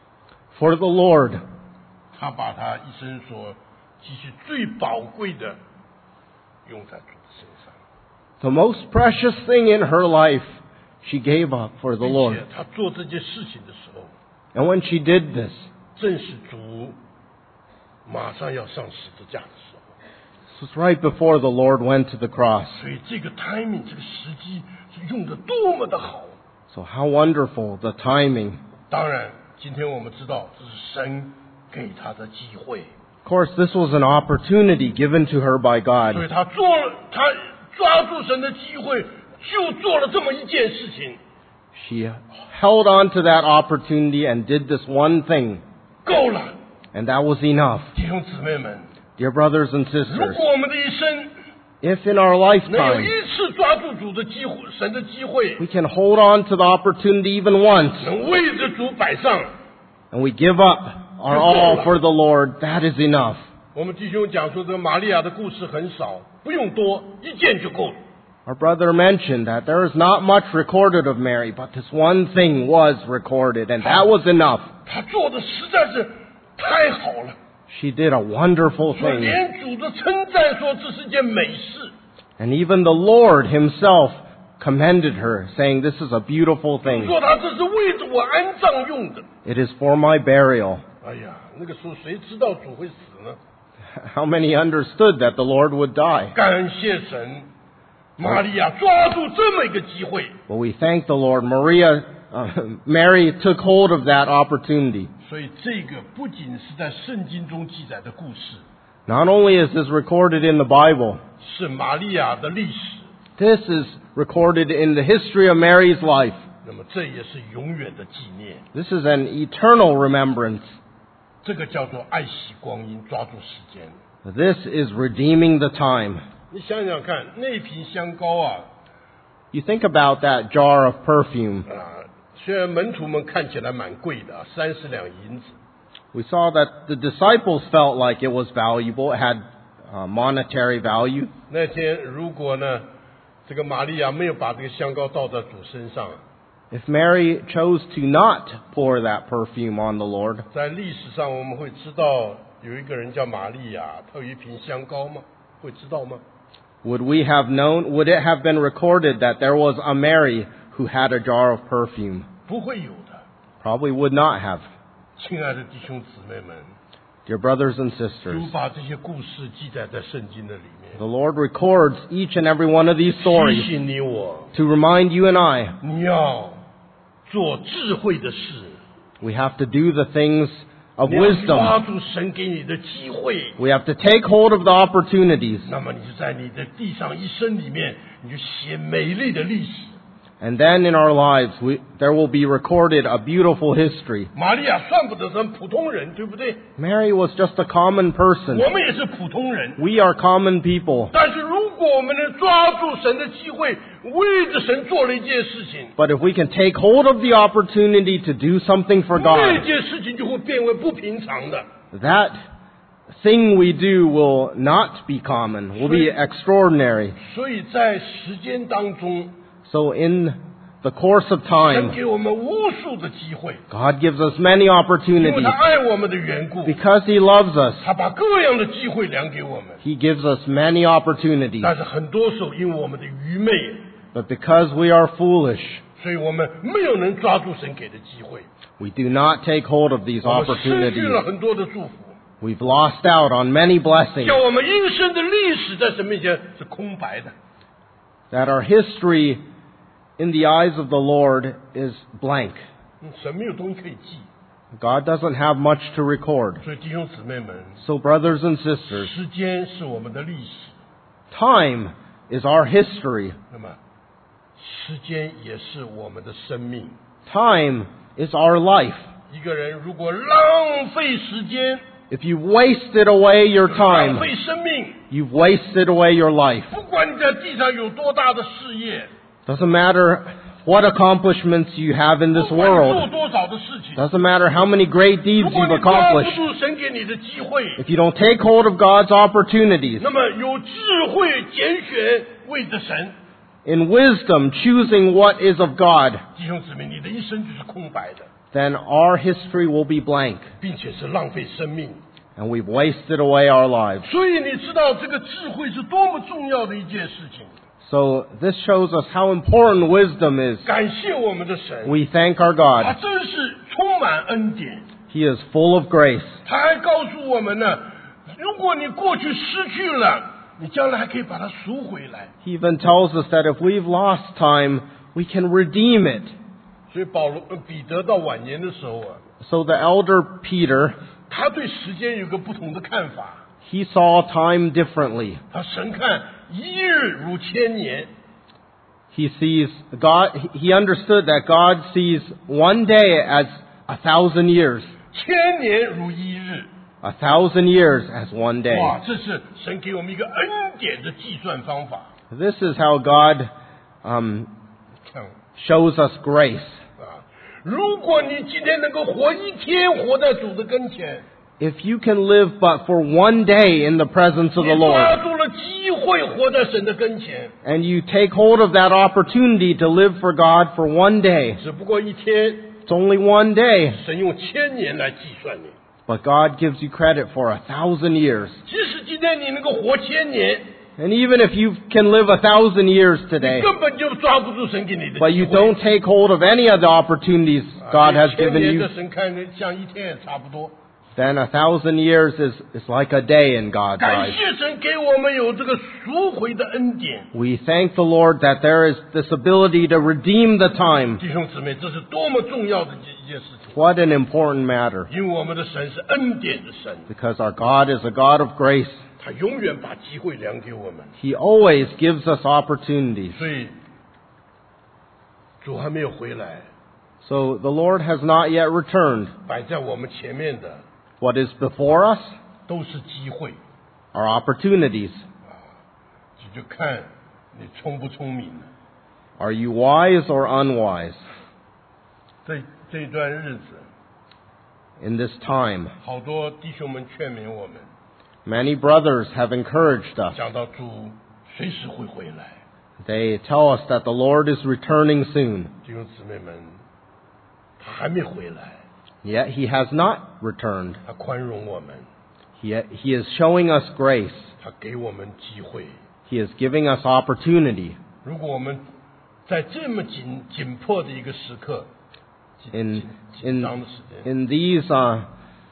For the Lord, 她把她一生所积蓄最宝贵的用在主的身上， the most precious thing in her life, she gave up for the 并 Lord. 且她做这件事情的时候， And when she did this, 正是主马上要上十字架的时候。 this was right before the Lord went to the cross. 所以这个 timing 这个时机是用的多么的好。 So how wonderful the timing. 当然，今天我们知道这是神给他的机会， Of course, this was an opportunity given to her by 所以 God. 他做了，他抓住神的机会，就做了这么一件事情， She held on to that opportunity and did this one thing, 够了， and that was enough. 弟兄姊妹们。 Dear brothers and 如 sisters, 果我们的一生 if in our 能有 lifetime 一次抓住主的机会，神的机会， we can hold on to the opportunity even once, 能为着主摆上， and we give up our all for the Lord, that is enough. 我们弟兄讲说这个玛利亚的故事很少，不用多，一件就够了。 Our brother mentioned that there is not much recorded of Mary, but this one thing was recorded, and that was enough. 他做的实在是太好了。 She did a wonderful 说 thing. 连主的称赞说这是件美事， And even the Lord himself commended her, saying, "This is a beautiful thing. 说他这是为着我安葬用的。 It is for my burial." 哎呀，那个时候谁知道主会死呢？ How many understood that the Lord would die? 感谢神，玛利亚抓住这么一个机会， But we thank the Lord. Maria, uh, Mary took hold of that opportunity. 所以这个不仅是在圣经中记载的故事， Not only is this recorded in the Bible, 是玛利亚的历史， this is recorded in the history of Mary's life. 那么这也是永远的纪念。 This is an eternal remembrance. 这个叫做爱惜光阴，抓住时间。 This is redeeming the time. 你想想看，那瓶香膏啊， You think about that jar of perfume. 啊，虽然门徒们看起来蛮贵的，三十两银子， We saw that the disciples felt like it was valuable. It had uh, monetary value. 那天如果呢，这个玛利亚没有把这个香膏倒在主身上， If Mary chose to not pour that perfume on the Lord, 在历史上我们会知道有一个人叫玛利亚，他有一瓶香膏吗？会知道吗？ would we have known, would it have been recorded that there was a Mary who had a jar of perfume? 不会有的。 Probably would not have. 亲爱的弟兄姊妹们， Dear brothers and 主 sisters, 把这些故事记载在圣经的里面， the Lord records each and every one of these 提 stories 醒你我， to remind you and I, 你要做智慧的事， we have to do the things of 你要抓 wisdom. 住神给你的机会， We have to take hold of the opportunities. 那么你就在你的地上一生里面，你就写美丽的历史。 And then in our lives, we, there will be recorded a beautiful history. 玛利亚算不得什么普通人，对不对？ Mary was just a common person. 我们也是普通人。 We are common people. 但是如果我们能抓住神的机会，为着神做了一件事情， But if we can take hold of the opportunity to do something for 那 God, 件事情就会变为不平常的。 that thing we do will not be common, will be extraordinary. 所以在时间当中， So in the course of 神 time, 给我们无数的机会， God gives us many 因为 opportunities. 他爱我们的缘故， Because He loves us, 他把各样的机会量给我们。 He gives us many opportunities. 但是很多时候，因为我们的愚昧， But because we are foolish, 所以我们没有能抓住神给的机会， we do not take hold of these 我们失去 opportunities. 了很多的祝福， We've lost out on many blessings. 叫我们一生的历史在神面前是空白的。 That our history in the eyes of the Lord is blank. 嗯神没有东西可以记， God doesn't have much to record. 所以弟兄姊妹们， So brothers and sisters, 时间是我们的历史， time is our history. 那么时间也是我们的生命。 Time is our life. 一个人如果浪费时间， If you wasted away your 浪 time, 费生命， you've wasted away your life. 不管你在地上有多大的事业， Doesn't matter what accomplishments you have in this 不管你做 world. 多少的事情， Doesn't matter how many great 如 deeds 果 you've 你抓不 accomplished. 住神给你的机会， If you don't take hold of God's opportunities, 那么有智慧拣选为着神， in wisdom choosing what is of God, 弟兄姊妹，你的一生就是空白的， then our history will be blank, 并且是浪费生命。 and we've wasted away our lives. 所以你知道这个智慧是多么重要的一件事情。 So this shows us how important wisdom is. 感谢我们的神， We thank our 他 God. 真是充满恩典。 He is full of grace. 他还告诉我们呢，如果你过去失去了，你将来还可以把它赎回来。 He even tells us that if we've lost time, we can redeem it. 所以保罗、呃彼得到晚年的时候啊， So the elder Peter, 他对时间有个不同的看法。 he saw time differently. 他神看一日如千年， He sees God, he understood that God sees one day as a thousand years, 千年如一日。 a thousand years as one day. 哇，这是神给我们一个恩典的计算方法。 This is how God um, 看 shows us grace. 啊，如果你今天能够活一天，活在主的跟前， If you can live but for one day in the presence of 你 the 抓 Lord, 住了机会，活在神的跟前， and you take hold of that opportunity to live for God for one day, 只不过一天， it's only one day, 神用千年来计算你。 but God gives you credit for a thousand years. 即使今天你能够活千年， And even if you can live a thousand years today, 根本就抓不住神给你的 but 机 you 会。 don't take hold of any of the opportunities 啊 God has 千 given 年 you, 的神看着像一天也差不多。 then a thousand years is, is like a day in God's 感 eyes. 谢神给我们有这个赎回的恩典， We thank the Lord that there is this ability to redeem the time. 弟兄姊妹，这是多么重要的一件事情。 What an important matter. 因为我们的神是恩典的神， Because our God is a God of grace. 他永远把机会量给我们。 He always gives us opportunities. 所以主还没有回来， So the Lord has not yet returned. 摆在我们前面的 What is before us 都是机会， are opportunities. 你就看你聪不聪明了。 Are you wise or unwise 这这段日子， in this time? 好多弟兄们劝勉我们， Many brothers have encouraged us. 讲到主随时会回来。 They tell us that the Lord is returning soon. 弟兄姊妹们，他还没回来， Yet he has not returned. 他宽容我们， He, he is showing us grace. 他给我们机会。 He is giving us opportunity. 如果我们在这么紧紧迫的一个时刻，紧 In, 紧紧 in, 张的时间 in these, uh,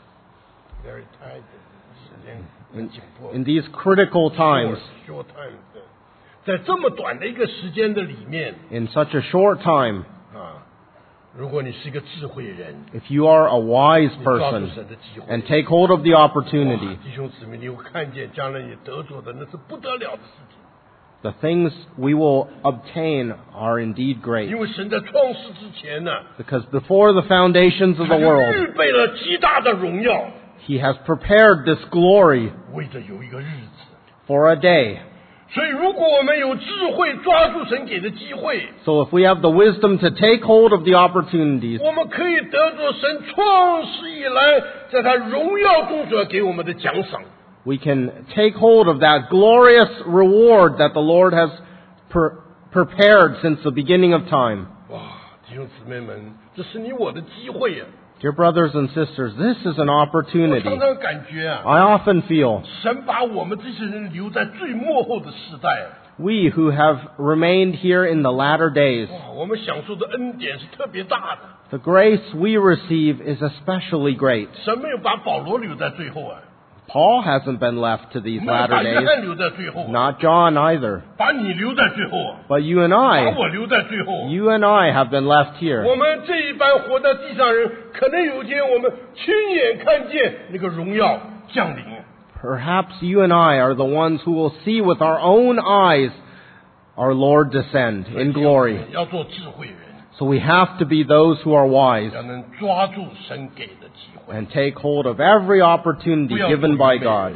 ，very tight 时间很紧迫 in these critical times, short time 对在这么短的一个时间的里面 in such a short time, 啊， 如果你是一个智慧人， If you are a wise 你抓住 person 神的机会， and take hold of the 哇 opportunity, 弟兄姊妹，你会看见将来你得着的那是不得了的事情。 the things we will obtain are indeed great. 因为神在创世之前呢， Because before the foundations of 他 the 就 world, 预备了极大的荣耀， He has prepared this glory 为着有一个日子。 for a day. 所以，如果我们有智慧，抓住神给的机会， So if we have the wisdom to take hold of the opportunities, 我们可以得着神创世以来在他荣耀中所要给我们的奖赏。 we can take hold of that glorious reward that the Lord has pre- prepared since the beginning of time. 哇，弟兄姊妹们，这是你我的机会呀！ Dear brothers and sisters, this is an 我 opportunity. 常常感觉啊， I often feel 神把我们这些人留在最末后的时代， we who have remained here in the latter days, 哇，我们享受的恩典是特别大的。 the grace we receive is especially great. 神没有把保罗留在最后啊， Paul hasn't been left to these 没有把 latter 约 days, 翰留在最后啊， not John either. 把你留在最后啊， But you and 把 I, 我留在最后啊。 you and I have been left 我 here. 们这一般活在地上人，可能有一天我们亲眼看见那个荣耀降临。 Perhaps you and I are the ones who will see with our own eyes our Lord descend in glory. 要做智慧人， So we have to be those who are wise 要能抓住神给的机会。 and take hold of every opportunity given by God.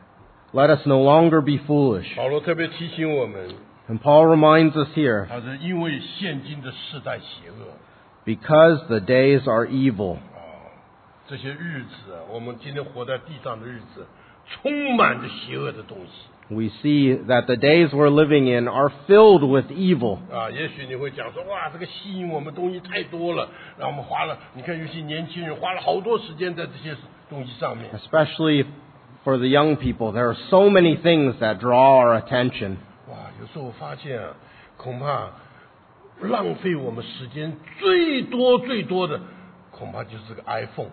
Let us no longer be foolish. 保罗特别提醒我们， And Paul reminds us here, 他是因为现今的世代邪恶 because the days are evil. 啊，这些日子啊，我们今天活在地上的日子，充满着邪恶的东西 We see that the days we're living in are filled with evil. 啊。也许你会讲说，哇，这个吸引我们东西太多了，让我们花了，你看有些年轻人花了好多时间在这些东西上面。 Especially for the young people, there are so many things that draw our attention. 哇，有时候我发现啊，恐怕浪费我们时间最多最多的，恐怕就是这个 iPhone。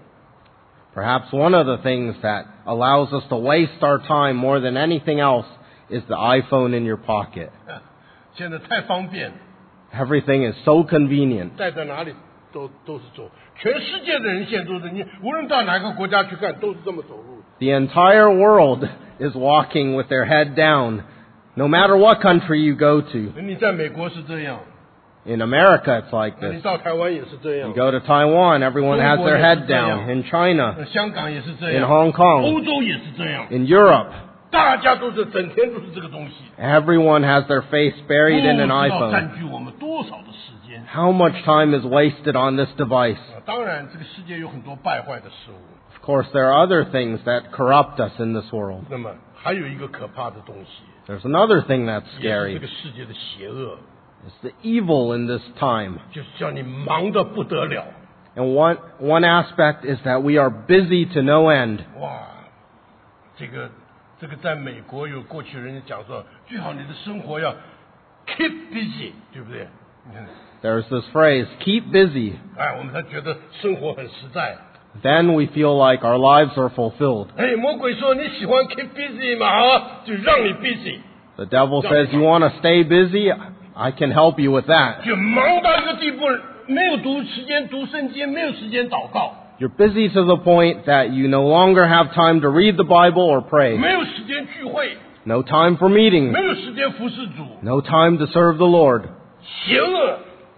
Perhaps one of the things that allows us to waste our time more than anything else is the iPhone in your pocket. 现在太方便， Everything is so convenient. 带在哪里都都是走。全世界的人现在都是，你无论到哪个国家去看，都是这么走路。 The entire world is walking with their head down, no matter what country you go to. 你在美国是这样， In America, it's like 那你 this. 到台湾也是这样 You，go to Taiwan, everyone has their head down. In China, 香港也是这 in 样， Hong 欧 Kong, 洲也是这样， in Europe, 大家都是整天都是这个东西， everyone has their face 不 buried 知 in an 道 iPhone. 占据我们多少的时间。 How much time is wasted on this device? 啊当然，这个世界有很多败坏的事物。 Of course, there are other things that corrupt us in this world. 那么还有一个可怕的东西， There's another thing that's 也是 scary. 这个世界的邪恶， It's the evil in this time. 就是叫你忙得不得了。 And one, one aspect is that we are busy to no end. 哇，这个这个在美国有过去人家讲说，最好你的生活要 keep busy，对不对？你看， There's this phrase, keep busy. 哎，我们才觉得生活很实在。 Then we feel like our lives are fulfilled. 哎，魔鬼说你喜欢 keep busy 嘛，好，就让你 busy， The devil says, you want to stay busy? I can help you with that. 就忙到一个地步，没有读时间读圣经，没有时间祷告， You're busy to the point that you no longer have time to read the Bible or pray. 没有时间聚会， No time for meetings. 没有时间服侍主， No time to serve the Lord. 邪恶。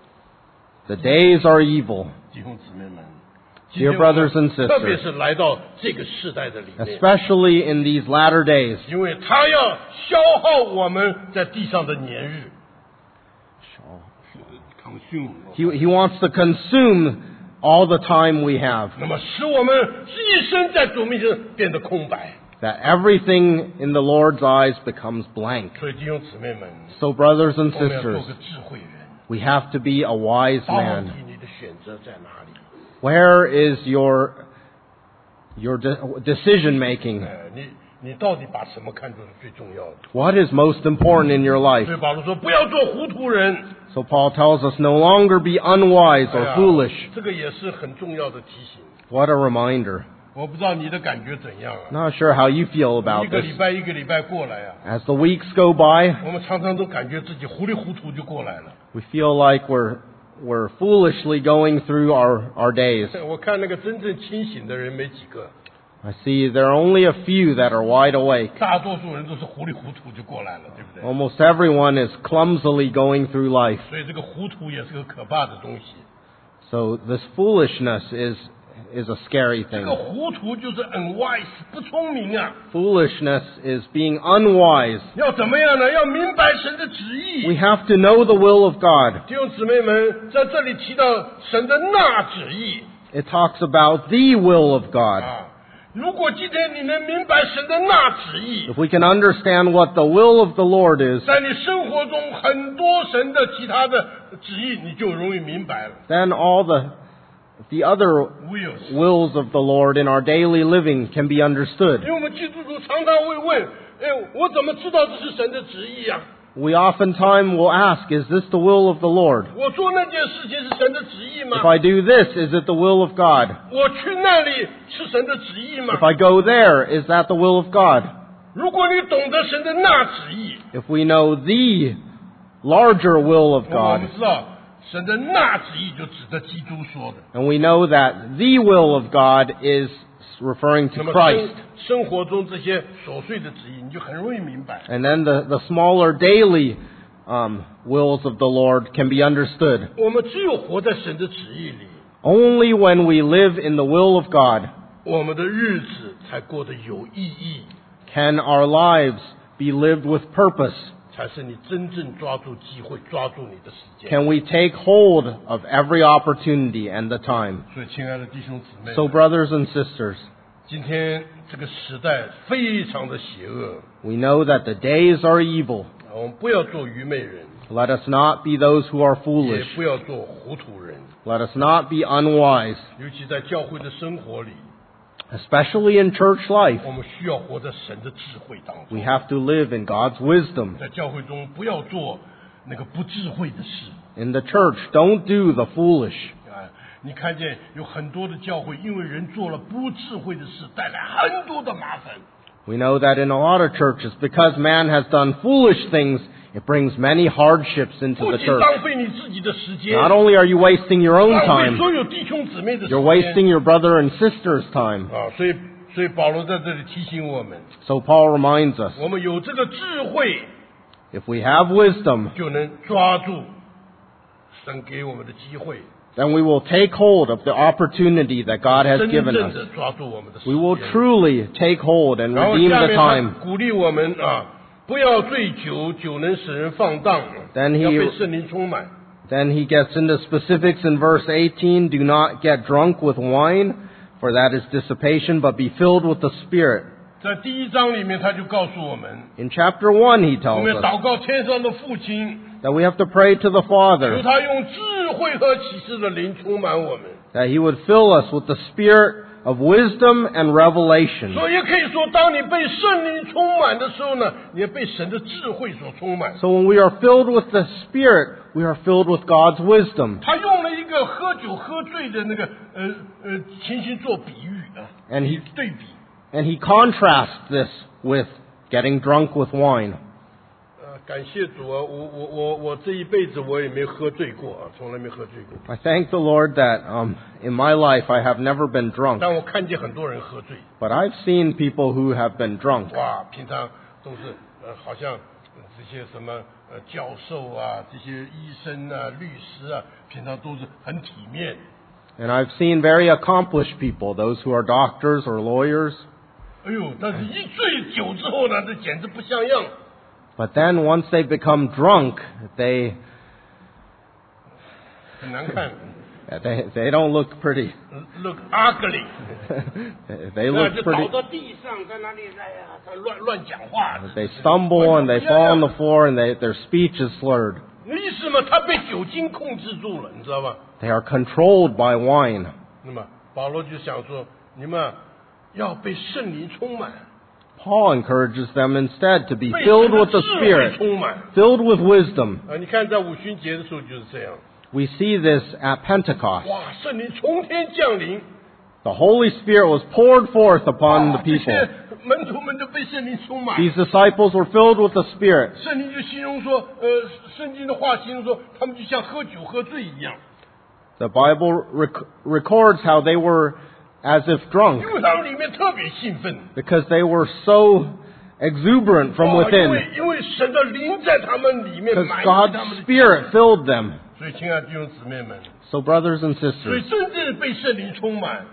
The days are evil. 弟兄姊妹们， Dear brothers and 特别 sisters, 是来到这个世代的里面， especially in these latter days, 因为他要消耗我们在地上的年日。consume， he, he wants to consume all the time we have, 那么使我们一生在主面前变得空白。 that everything in the Lord's eyes becomes blank. 所以弟兄姊妹们， So brothers and 我们要做 sisters, 个智慧人。 we have to be a wise 到底 man. 你的选择在哪里？ Where is your, your de- decision making? 哎，你你到底把什么看作是最重要的？ What is most important in your life? 所以保罗说，不要做糊涂人。 So Paul tells us, no longer be unwise 哎 or 呀 foolish. 这个也是很重要的提醒。 What a reminder. 我不知道你的感觉怎样啊？ Not sure how you feel 一 about 个 this. 礼拜一个礼拜过来啊， As the weeks go by, 我们常常都感觉自己糊里糊涂就过来了。 we feel like we're we're foolishly going through our, our days. 我看那个真正清醒的人没几个， I see there are only a few that are wide awake. 大多数人都是糊里糊涂就过来了，对不对？ Almost everyone is clumsily going through life. 所以这个糊涂也是个可怕的东西。 So this foolishness is, is a scary 这 thing. 个糊涂就是 unwise， 不聪明啊！ Foolishness is being unwise. 要怎么样呢？要明白神的旨 We 意。 have to know the will of God. 弟兄姊妹们，在这里提到神的那旨意 It talks about the will of God. 啊。如果今天你能明白神的那旨意， If we can understand what the will of the Lord is, 在你生活中很多神的其他的旨意，你就容易明白了。 then all the, the other Wills， wills of the Lord in our daily living can be understood. 因为我们基督徒常常会问：哎，我怎么知道这是神的旨意啊？ We oftentimes will ask, is this the will of the Lord? 我做那件事情是神的旨意吗 If？I do this, is it the will of God? 我去那里是神的旨意吗 If？I go there, is that the will of God? 如果你懂得神的那旨意， If we know the larger will of 我 God, 们知道神的那旨意就指着基督说的。 and we know that the will of God is referring 那 to 么 Christ, 生生活中这些琐碎的旨意，你就很容易明白。 and then the, the smaller daily um, wills of the Lord can be understood. 我们只有活在神的旨意里， Only when we live in the will of God 我们的日子才过得有意义， can our lives be lived with purpose. 才是你真正抓住机会、抓住你的时间。 Can we take hold of every opportunity and the time? 所以，亲爱的弟兄姊妹， So, brothers and sisters, 今天这个时代非常的邪恶， we know that the days are evil. 我们不要做愚昧人， Let us not be those who are 也 foolish. 不要做糊涂人。 Let us not be unwise. 尤其在教会的生活里， Especially in church life, 我们需要活在神的智慧当 we 中。 have to live in God's wisdom. 在教会中，不要做那个不智慧的事。 In the church, don't do the foolish. 啊，你看见有很多的教会，因为人做了不智慧的事，带来很多的麻烦。 We know that in a lot of churches, because man has done foolish things, it brings many hardships into 不 the 仅 church. 浪费你自己的时间， Not only are you wasting your own 浪费 time, 所有弟兄姊妹的时 you're 间。 wasting your brother and sister's time. 啊，所以所以保罗在这里提醒我们， So Paul reminds us, 我们有这个智慧， if we have wisdom, 就能抓住神给我们的机会， then we will take hold of the opportunity that God has 真 given 正 us. 的抓住我们的时 We will 间。 truly take hold and 然后 redeem 下 the 面他 time. 鼓励我们啊，不要醉酒，酒能使人放荡， Then he- 要被圣灵充满。 Then he gets into specifics in verse eighteen. Do not get drunk with wine, for that is dissipation, but be filled with the Spirit. 在第一章里面，他就告诉我们， In chapter one, he 我 tells 们 us 祷告天上的父亲， that we have to pray to the 求 Father 他用智慧和启示的灵充满我们。 that he would fill us with the Spirit of wisdom and revelation. 所以也可以说，当你被圣灵充满的时候呢，你也被神的智慧所充满。 So when we are filled with the Spirit, we are filled with God's wisdom. 他用了一个喝酒喝醉的那个呃呃情形做比喻啊， And he 对比。 and he contrasts this with getting drunk with wine. 呃，感谢主啊，我我我我这一辈子我也没喝醉过啊，从来没喝醉过。 I thank the Lord that um, in my life I have never been drunk, 但我看见很多人喝醉， but I've seen people who have been drunk. 哇，平常都是呃，好像这些什么呃教授啊，这些医生啊、律师啊，平常都是很体面。 And I've seen very accomplished people, those who are doctors or lawyers. 哎呦，但是一醉酒之后呢，这简直不像样。 But then once they become drunk, they 很难看 they, they don't look pretty. ，look ugly， They 那 look 就倒 pretty. 到地上，在那里哎呀，他乱乱讲话。 They stumble and they fall on the floor and they, their speech is slurred. 意思嘛，他被酒精控制住了，你知道吧？ They are controlled by wine. 那么保罗就想说，你们啊要被圣灵充满， Paul encourages them instead to be 被 filled 神的 with the 智慧 Spirit, 充满。 filled with wisdom. 啊，你看在五旬节的时候就是这样， We see this at Pentecost. 哇，圣灵从天降临， The Holy Spirit was poured forth upon 哇 the 这 people. 些门徒们都被圣灵充满。 These disciples were filled with the Spirit. 圣灵就形容说，呃，圣经的话形容说，他们就像喝酒喝醉一样。 The Bible rec- records how they were as if drunk 因为他们里面特别兴奋。 because they were so exuberant from 哇因 within 为因为神的灵在他们里面 because 满足 God's 他们的。 Spirit filled them. 所以，亲爱的弟兄姊妹们， So, brothers and 所以 sisters, 真正被圣灵充满，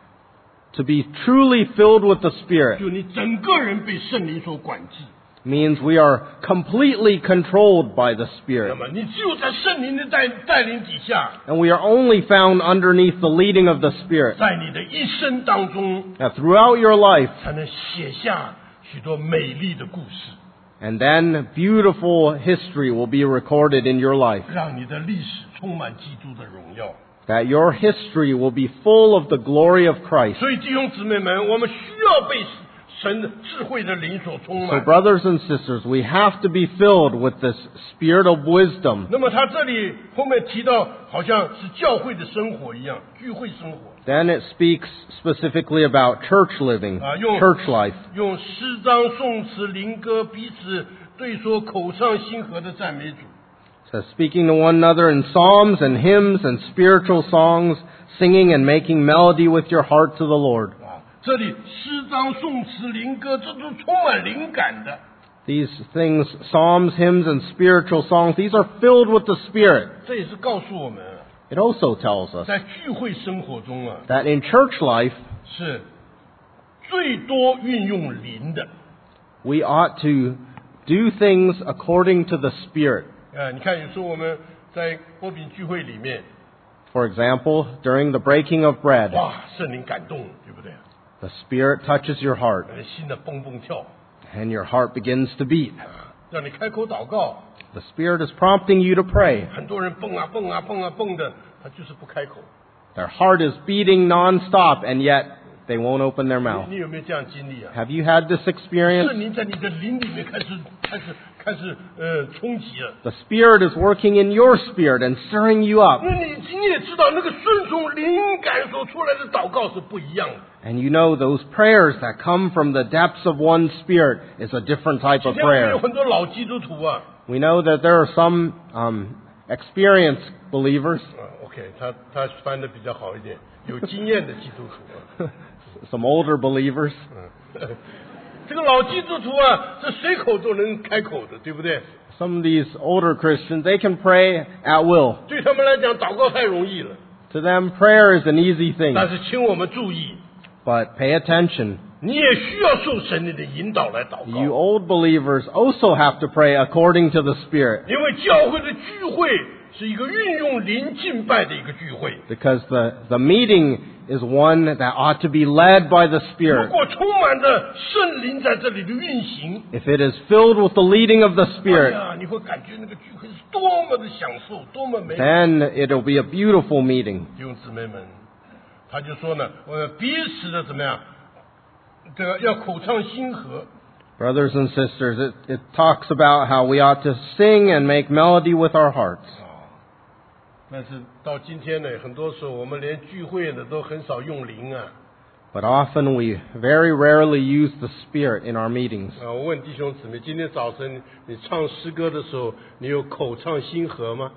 to be truly filled with the Spirit 就你整个人被圣灵所管制。 means we are completely controlled by the 那 Spirit. 么，你只有在圣灵的带带领底下， And we are only found underneath the leading of the Spirit. 在你的一生当中， Now, throughout your life, 才能写下许多美丽的故事， and then beautiful history will be recorded in your life. 让你的历史充满基督的荣耀。 That your history will be full of the glory of Christ. 所以，弟兄姊妹们，我们需要被神的智慧的灵所充 So, 满。 brothers and sisters, we have to be filled with this spirit of wisdom. 那么，他这里后面提到，好像是教会的生活一样，聚会生活。 Then it speaks specifically about church living, 啊，用 church life. 用诗章、颂词、灵歌彼此对说，口唱心和的赞美主。 So speaking to one another in psalms and hymns and spiritual songs, singing and making melody with your heart to the Lord. 啊，这里诗章、颂词、灵歌，这都充满灵感的。 These things, psalms, hymns, and spiritual songs, these are filled with the Spirit. 这也是告诉我们， It also tells us 在聚会生活中啊， that in church life, 是最多运用灵的。 we ought to do things according to the Spirit. 啊，你看，有时候我们在波饼聚会里面， For example, during the breaking of bread, 哇，圣灵感动，对不对？ the Spirit touches your heart 呃心的蹦蹦跳， and your heart begins to beat. 让你开口祷告。 The Spirit is prompting you to pray. 很多人蹦啊蹦啊蹦啊蹦的，他就是不开口。 Their heart is beating nonstop and yet they won't open their mouth. 你有没有这样经历啊？ Have you had this 圣 experience? 灵在你的灵里面开始开始开始呃冲击了。 The Spirit is working in your spirit and stirring you up. 因为你你也知道，那个顺从灵感所出来的祷告是不一样的。 And you know those prayers that come from the depths of one's spirit is a different type 今 of 天我们有 prayer. 很多老基督徒啊， We know that there are some um, experienced believers, 啊 ，OK，他他翻的比较好一点，有经验的基督徒啊。 some older believers, 嗯，这个老基督徒啊，这随口都能开口的，对不对？ some of these older Christians, they can pray at will. 对他们来讲，祷告太容易了。 To them, prayer is an easy thing. 但是，请我们注意， But pay attention. 你也需要受神灵的引导来祷 You 告， old believers also have to pray according to the Spirit, 因为教会的聚会是一个运用灵敬拜的一个聚会。 because the, the meeting is one that ought to be led by the 如 Spirit. 果充满着圣灵在这里的运行， If it is filled with the leading of the 哎 Spirit, 呀，你会感觉那个聚会是多么的享受，多么美好。 then it'll be a beautiful meeting. 弟兄姊妹们，他就说呢，我们彼此的怎么样？这个要口唱心和。 Brothers and sisters, it, it talks about how we ought to sing and make melody with our hearts. 但是到今天呢，很多时候我们连聚会呢都很少用灵啊。 But often we very rarely use the Spirit in our meetings. 啊，我问弟兄姊妹，今天早晨你唱诗歌的时候，你有口唱心和吗？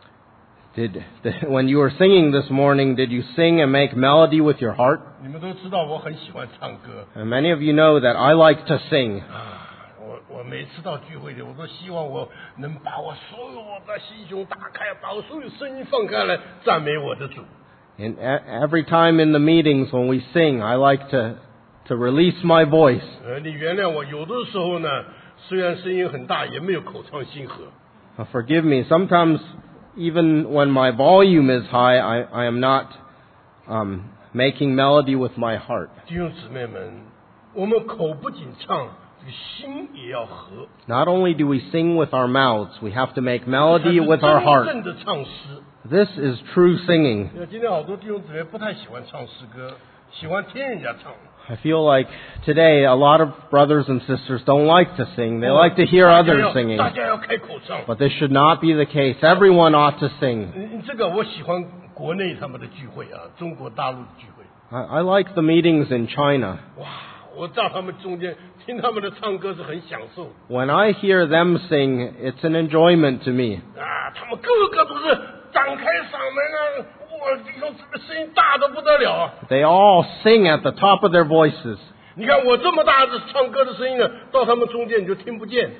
Did, when you were singing this morning, did you sing and make melody with your heart? 你们都知道我很喜欢唱歌 And many of you know that I like to sing. 啊，我我每次到聚会里，我都希望我能把我所有我的心胸打开，把我所有声音放开来赞美我的主。 And e- every time in the meetings when we sing, I like to, to release my voice. 呃，你原谅我，有的时候呢，虽然声音很大，也没有口唱心和。 Uh, Forgive me. Sometimes, even when my volume is high, I, I am not um, making melody with my heart. 弟兄姊妹们，我们口不仅唱，这个心也要和。 Not only do we sing with our mouths, we have to make melody with our 真 heart. 正的唱诗。 This is true singing. 因为今天好多弟兄姊妹不太喜欢唱诗歌，喜欢听人家唱。 I feel like today a lot of brothers and sisters don't like to sing. They like to hear 大家 others 要 singing. 大家要开口唱。 But this should not be the case. Everyone ought to sing. 嗯，这个我喜欢国内他们的聚会啊，中国大陆的聚会。 I, I like the meetings in China. 哇，我在他们中间听他们的唱歌是很享受 When I hear them sing, it's an enjoyment to me. 啊，他们个个都是张开嗓门啊， 哇，弟兄姊妹声音大得不得了啊！ They all sing at the top of their voices. 你看我这么大的唱歌的声音呢，到他们中间你就听不见。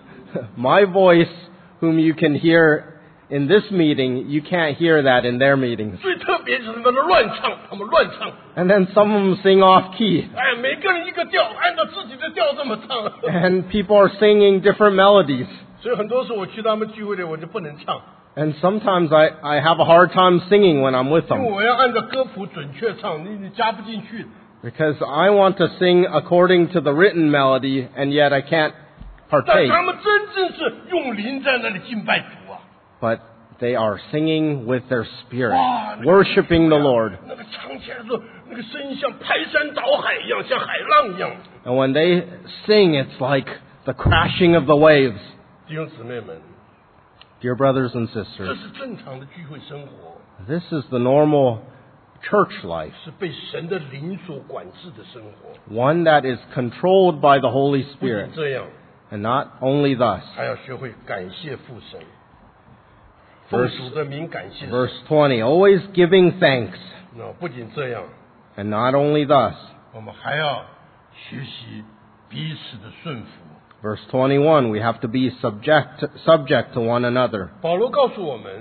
My voice, whom you can hear in this meeting, you can't hear that in their meetings. 最特别就是他们乱唱，他们乱唱， And then some of them sing off key. 哎，每个人一个调，按照自己的调这么唱。 And people are singing different melodies. 所以很多时候我去他们聚会里，我就不能唱， And sometimes I, I have a hard time singing when I'm with 因为 them. 我要按照歌谱准确唱，你你加不进去。 Because I want to sing according to the written melody, and yet I can't 但 partake. 他们真正是用灵在那里敬拜主啊！ But they are singing with their spirit, 哇，那个 worshiping the Lord. 那个唱起来的时候，那个声音像排山倒海一样，像海浪一样。 And when they sing, it's like the crashing of the waves. 弟兄姊妹们， Dear brothers and 这 sisters, 是正常的聚会生活， this is the normal church life, 是被神的灵所管制的生活。 one that is controlled by the Holy 不仅 Spirit. 这样， And not only thus. 还要学会感谢父神，奉 Verse, 主的名感谢神。 verse twenty, always giving thanks. 那不仅这样， And not only thus. 我们还要学习彼此的顺服。 Verse twenty-one, we have to be subject, subject to one another. 保罗告诉我们，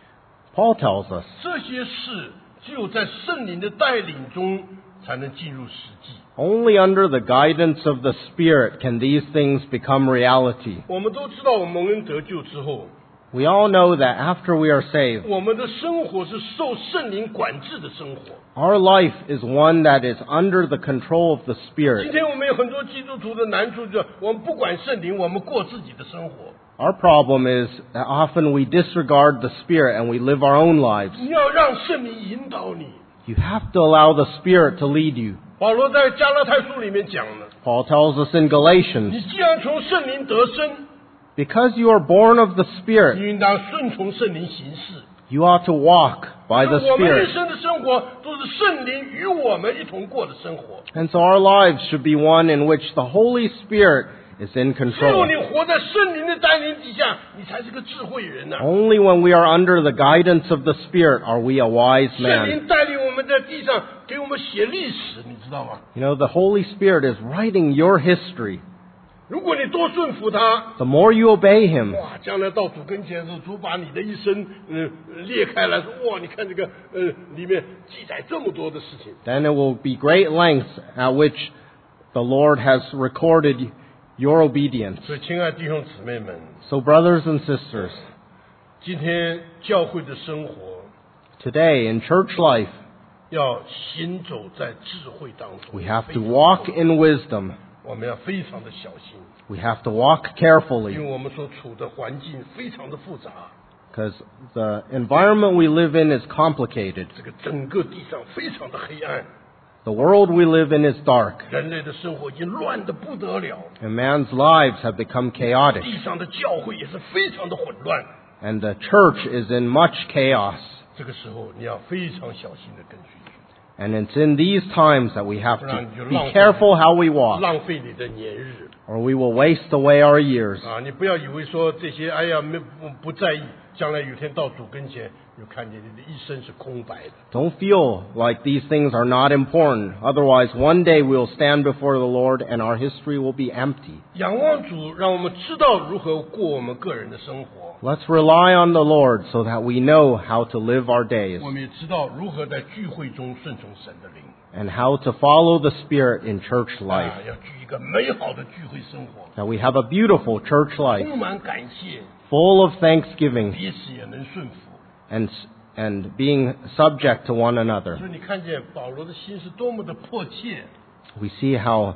Paul tells us, 这些事只有在圣灵的带领中才能进入实际。 only under the guidance of the Spirit can these things become reality. 我们都知道，我们蒙恩得救之后， We all know that after we are saved, 我们的生活是受圣灵管制的生活。 our life is one that is under the control of the 今 Spirit. 天我们有很多基督徒的难处，就是我们不管圣灵，我们过自己的生活。 Our problem is that often we disregard the Spirit and we live our own lives. 你要让圣灵引导你。 You have to allow the Spirit to lead you. 保罗在加拉太书里面讲了， Paul tells us in 你 Galatians, 既然从圣灵得生， because you are born of the 你 Spirit, 应当顺从圣灵行事。 you ought to walk by the 我们一 Spirit. 生的生活都是圣灵与我们一同过的生活。 And so our lives should be one in which the Holy Spirit is in 只有 control. 你活在圣灵的带领底下，你才是个智慧人呐、 Only when we are under the guidance of the Spirit are we a wise 圣 man. 灵带领我们在地上，给我们写历史，你知道吗？ You know, the Holy Spirit is writing your history. 如果你多顺服他， The more you obey Him, 哇，将来到主跟前的时候，主把你的一生，呃，裂开来说，哇，你看这个，呃，里面记载这么多的事情。 then it will be great lengths at which the Lord has recorded your obedience. 所以，亲爱的弟兄姊妹们， So brothers and sisters, 今天教会的生活 today in church life, 要行走在智慧当中。 we have to walk in wisdom. 我们要非常的小心， We have to walk 因 carefully 为我们所处的环境非常的复杂， because the environment we live in is complicated. 这个整个地上非常的黑暗， The world we live in is dark, 人类的生活已经乱得不得了， and man's lives have become chaotic, 地上的教会也是非常的混乱。 and the church is in much chaos. 这个时候，你要非常小心的跟随主， And it's in these times that we have 不然你就 to be 浪费 careful how we walk, 浪费你的年日 or we will waste away our years. 啊！你不要以为说这些，哎呀，没不不在意，将来有天到主跟前，就看见你的一生是空白的。 Don't feel like these things are not important. Otherwise, one day we'll stand before the Lord and our history will be empty. 仰望主，让我们知道如何过我们个人的生活。 Let's rely on the Lord so that we know how to live our days 我们也知道如何在聚会中顺从神的灵， and how to follow the Spirit in church 啊 life. 要聚一个美好的聚会生活， That we have a beautiful church life 充满感谢， full of thanksgiving 彼此也能顺服。 and, and being subject to one 所 another. 以你看见保罗的心是多么的迫切， We see how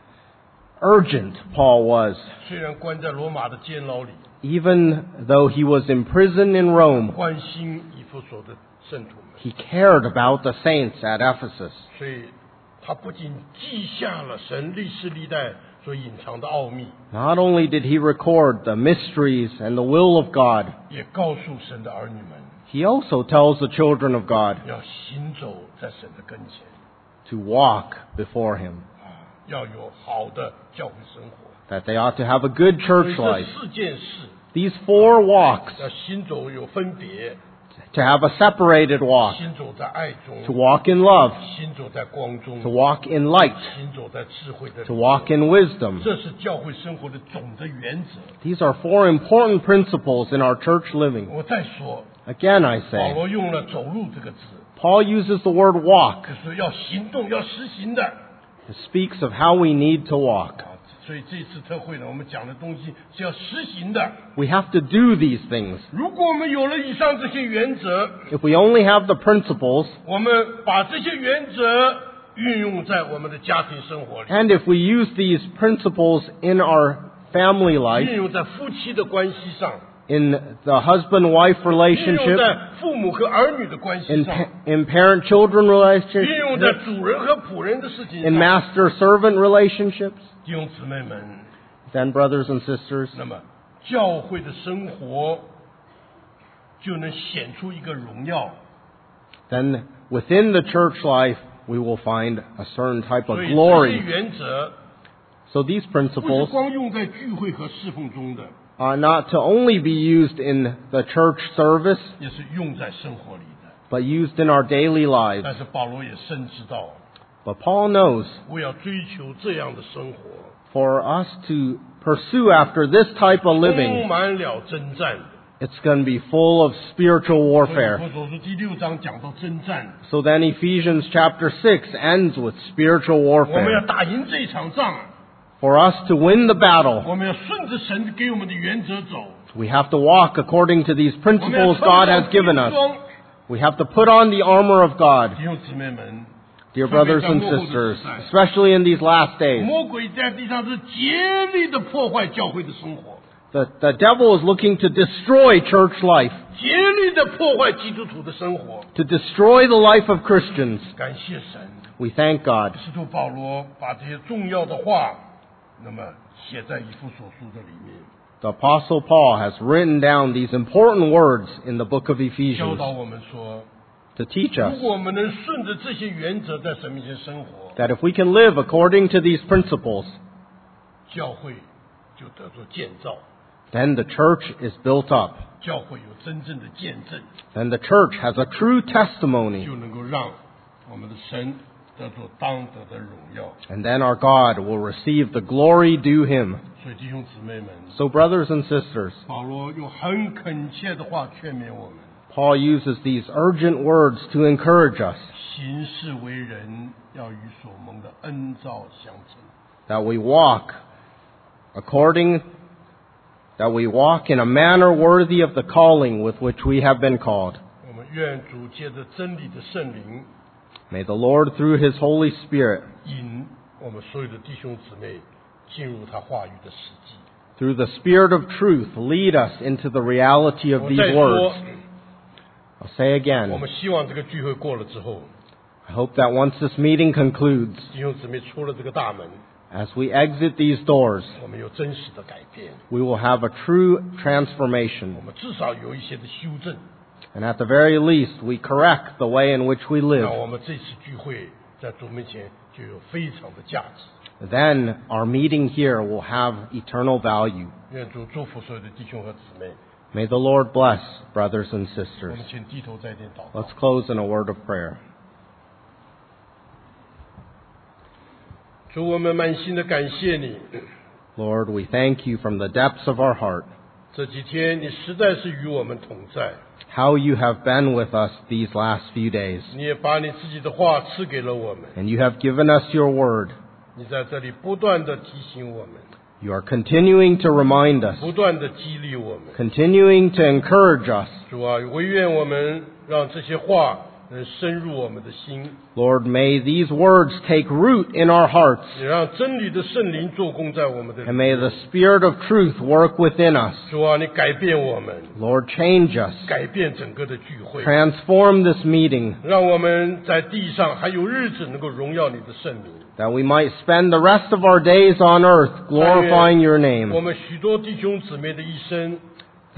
urgent Paul was. 虽然关在罗马的监牢里， Even though he was imprisoned in Rome, 关心以弗所的圣徒们， he cared about the saints at Ephesus. 所以他不仅记下了神历世历代所隐藏的奥秘， Not only did he record the mysteries and the will of God, 也告诉神的儿女们 he also tells the children of God 要行走在神的跟前， to walk before him, 啊，要有好的教会生活。 that they ought to have a good 所以 church 这 life. 四件事 These four walks, 要行走有分别， to have a separated walk, 行走在爱 to 中， walk in love, 行走在光中， to walk in light, 行走在智慧的 to 里 walk 面。 in wisdom. 这是教会生活的总的原则。 These are four important principles in our church living. 我再说， Again, I 保 say, 罗用了走路这个字， Paul uses the word walk. 就是要行动，要实行的。 It speaks of how we need to walk. 啊，所以这次特会呢，我们讲的东西是要实行的。 We have to do these things. 如果我们有了以上这些原则， If we only have the principles, 我们把这些原则运用在我们的家庭生活里， and if we use these principles in our family 运 life, 用在夫妻的关系上， in the husband-wife 运用 relationship, 在父母和儿女的关系 in, 上， pa- in parent-children 运用在 relationships, 主人和仆人的事情 in 上。 master-servant relationships, 弟兄姊妹们， then brothers and sisters, 那么教会的生活就能显出一个荣耀。 then within the church life, we will find a certain type of 所以这些 glory. 原则 So these 不是 principles 光用在聚会和侍奉中的， are not to only be used in the church service, 也是用在生活里的。 but used in our daily lives. 但是保罗也深知道， But Paul knows 我要追求这样的生活， for us to pursue after this type of 充 living, 满了征战。 it's going to be full of spiritual 所以 warfare. 佛所书第六章讲到征战， So then Ephesians chapter six ends with spiritual 我们要 warfare. 打赢这一场仗， For us to win the battle, 我们要顺着神给我们的原则走。 we have to walk according to these 我们要 principles 穿 God 上 has given 军 us. 装。 We have to put on the armor of God, 弟兄姊妹们， dear brothers and sisters, especially in these last days. 魔鬼在地上是竭力的破坏教会的生活， The, the devil is looking to destroy church life, 竭力的破坏基督徒的生活。 to destroy the life of Christians. 感谢神， We thank God. 使徒保罗把这些重要的话，那么写在以弗所书的里面， The Apostle Paul has written down these important words in the book of 教 Ephesians 导我们说， to teach 如 us 果我们能顺着这些原则在神面前生活， that if we can live according to these principles, 教会就得做建造， then the church is built up. 教会有真正的见证， Then the church has a true testimony. 就能够让我们的神得做当得的荣耀。 And then our God will receive the glory due him. 所以弟兄姊妹们， So brothers and sisters, 保罗用很恳切的话劝勉我们： Paul uses these urgent words to encourage us 行事为人要与所蒙的恩召相称。 that we walk according that we walk in a manner worthy of the calling with which we have been called. 我们愿主借着真理的圣灵， May the Lord through his Holy Spirit, 引我们所有的弟兄姊妹进入他话语的实际。 through the Spirit of truth, lead us into the reality of 我 these 再说 words.，I'll say 我 again, 们希望这个聚会过了之后， I hope that once this meeting concludes, 弟兄姊妹出了这个大门， as we exit these doors, 我们有真实的改变， we will have a true transformation. 我们至少有一些的修正。 And at the very least, we correct the way in which we 那 live. 我们这次聚会在主面前就有非常的价值。 Then our meeting here will have eternal value. 愿主祝福所有的弟兄和姊妹。 May the Lord bless brothers and 我 sisters. 们请低头在点祷告。 Let's close in a word of prayer. 主，我们满心的感谢你。 Lord, we thank you from the depths of our heart 这几天你实在是与我们同在， how you have been with us these last few days. 你也把你自己的话赐给了我们。 And you have given us your word. 你在这里不断的提醒我们， You are continuing to remind us, 不断的激励我们。 continuing to encourage us. 主啊，唯愿我们让这些话能深入我们的心， Lord, may these words take root in our hearts. 也让真理的圣灵做工在我们的里 And 面。 may the Spirit of truth work within us. 主啊，你改变我们， Lord, change us. 改变整个的聚会， Transform this meeting 让我们在地上还有日子能够荣耀你的圣名。 that we might spend the rest of our days on earth glorifying your 我 name. 们许多弟兄姊妹的一生， That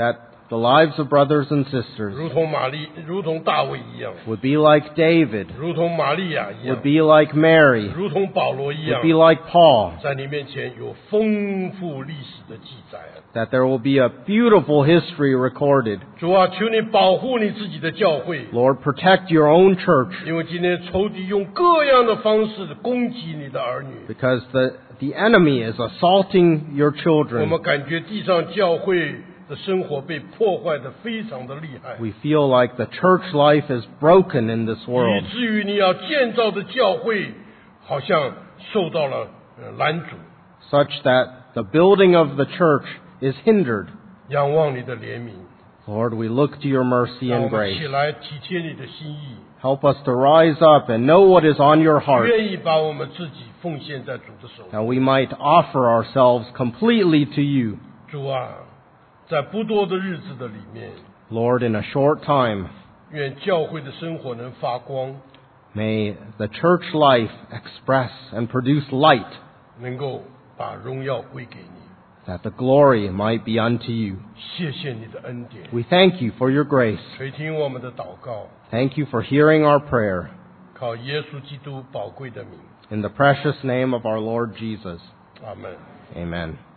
the lives of brothers and sisters 如同玛丽，如同大卫一样， would be like David, 如同玛利亚一样 would，be like Mary, 如同保罗一样 would，be like Paul, 在你面前有丰富历史的记载。 that there will be a beautiful history recorded. 主啊，求你保护你自己的教会， Lord, protect your own church, 因为今天仇敌用各样的方式攻击你的儿女。 because the, the enemy is assaulting your 我 children. 们感觉地上教会的生活被破坏的非常的厉害， We feel like the church life is broken in this 以 world, 至于你要建造的教会好像受到了呃拦阻。 such that the building of the church is hindered. 仰望你的怜悯， Lord, we look to your mercy 让我 and 们起 grace. 来体贴你的心意， Help us to rise up and know what is on your heart, 愿意把我们自己奉献在主的手里。 that we might offer ourselves completely to you. 主啊，在不多的日子的里面， Lord, in a short time, 愿教会的生活能发光， may the church life express and produce light, 能够把荣耀归给你。 that the glory might be unto you. 谢谢你的恩典， We thank you for your grace. 垂听我们的祷告， Thank you for hearing our prayer. 靠耶稣基督宝贵的名， In the precious name of our Lord Jesus. 阿门。 Amen.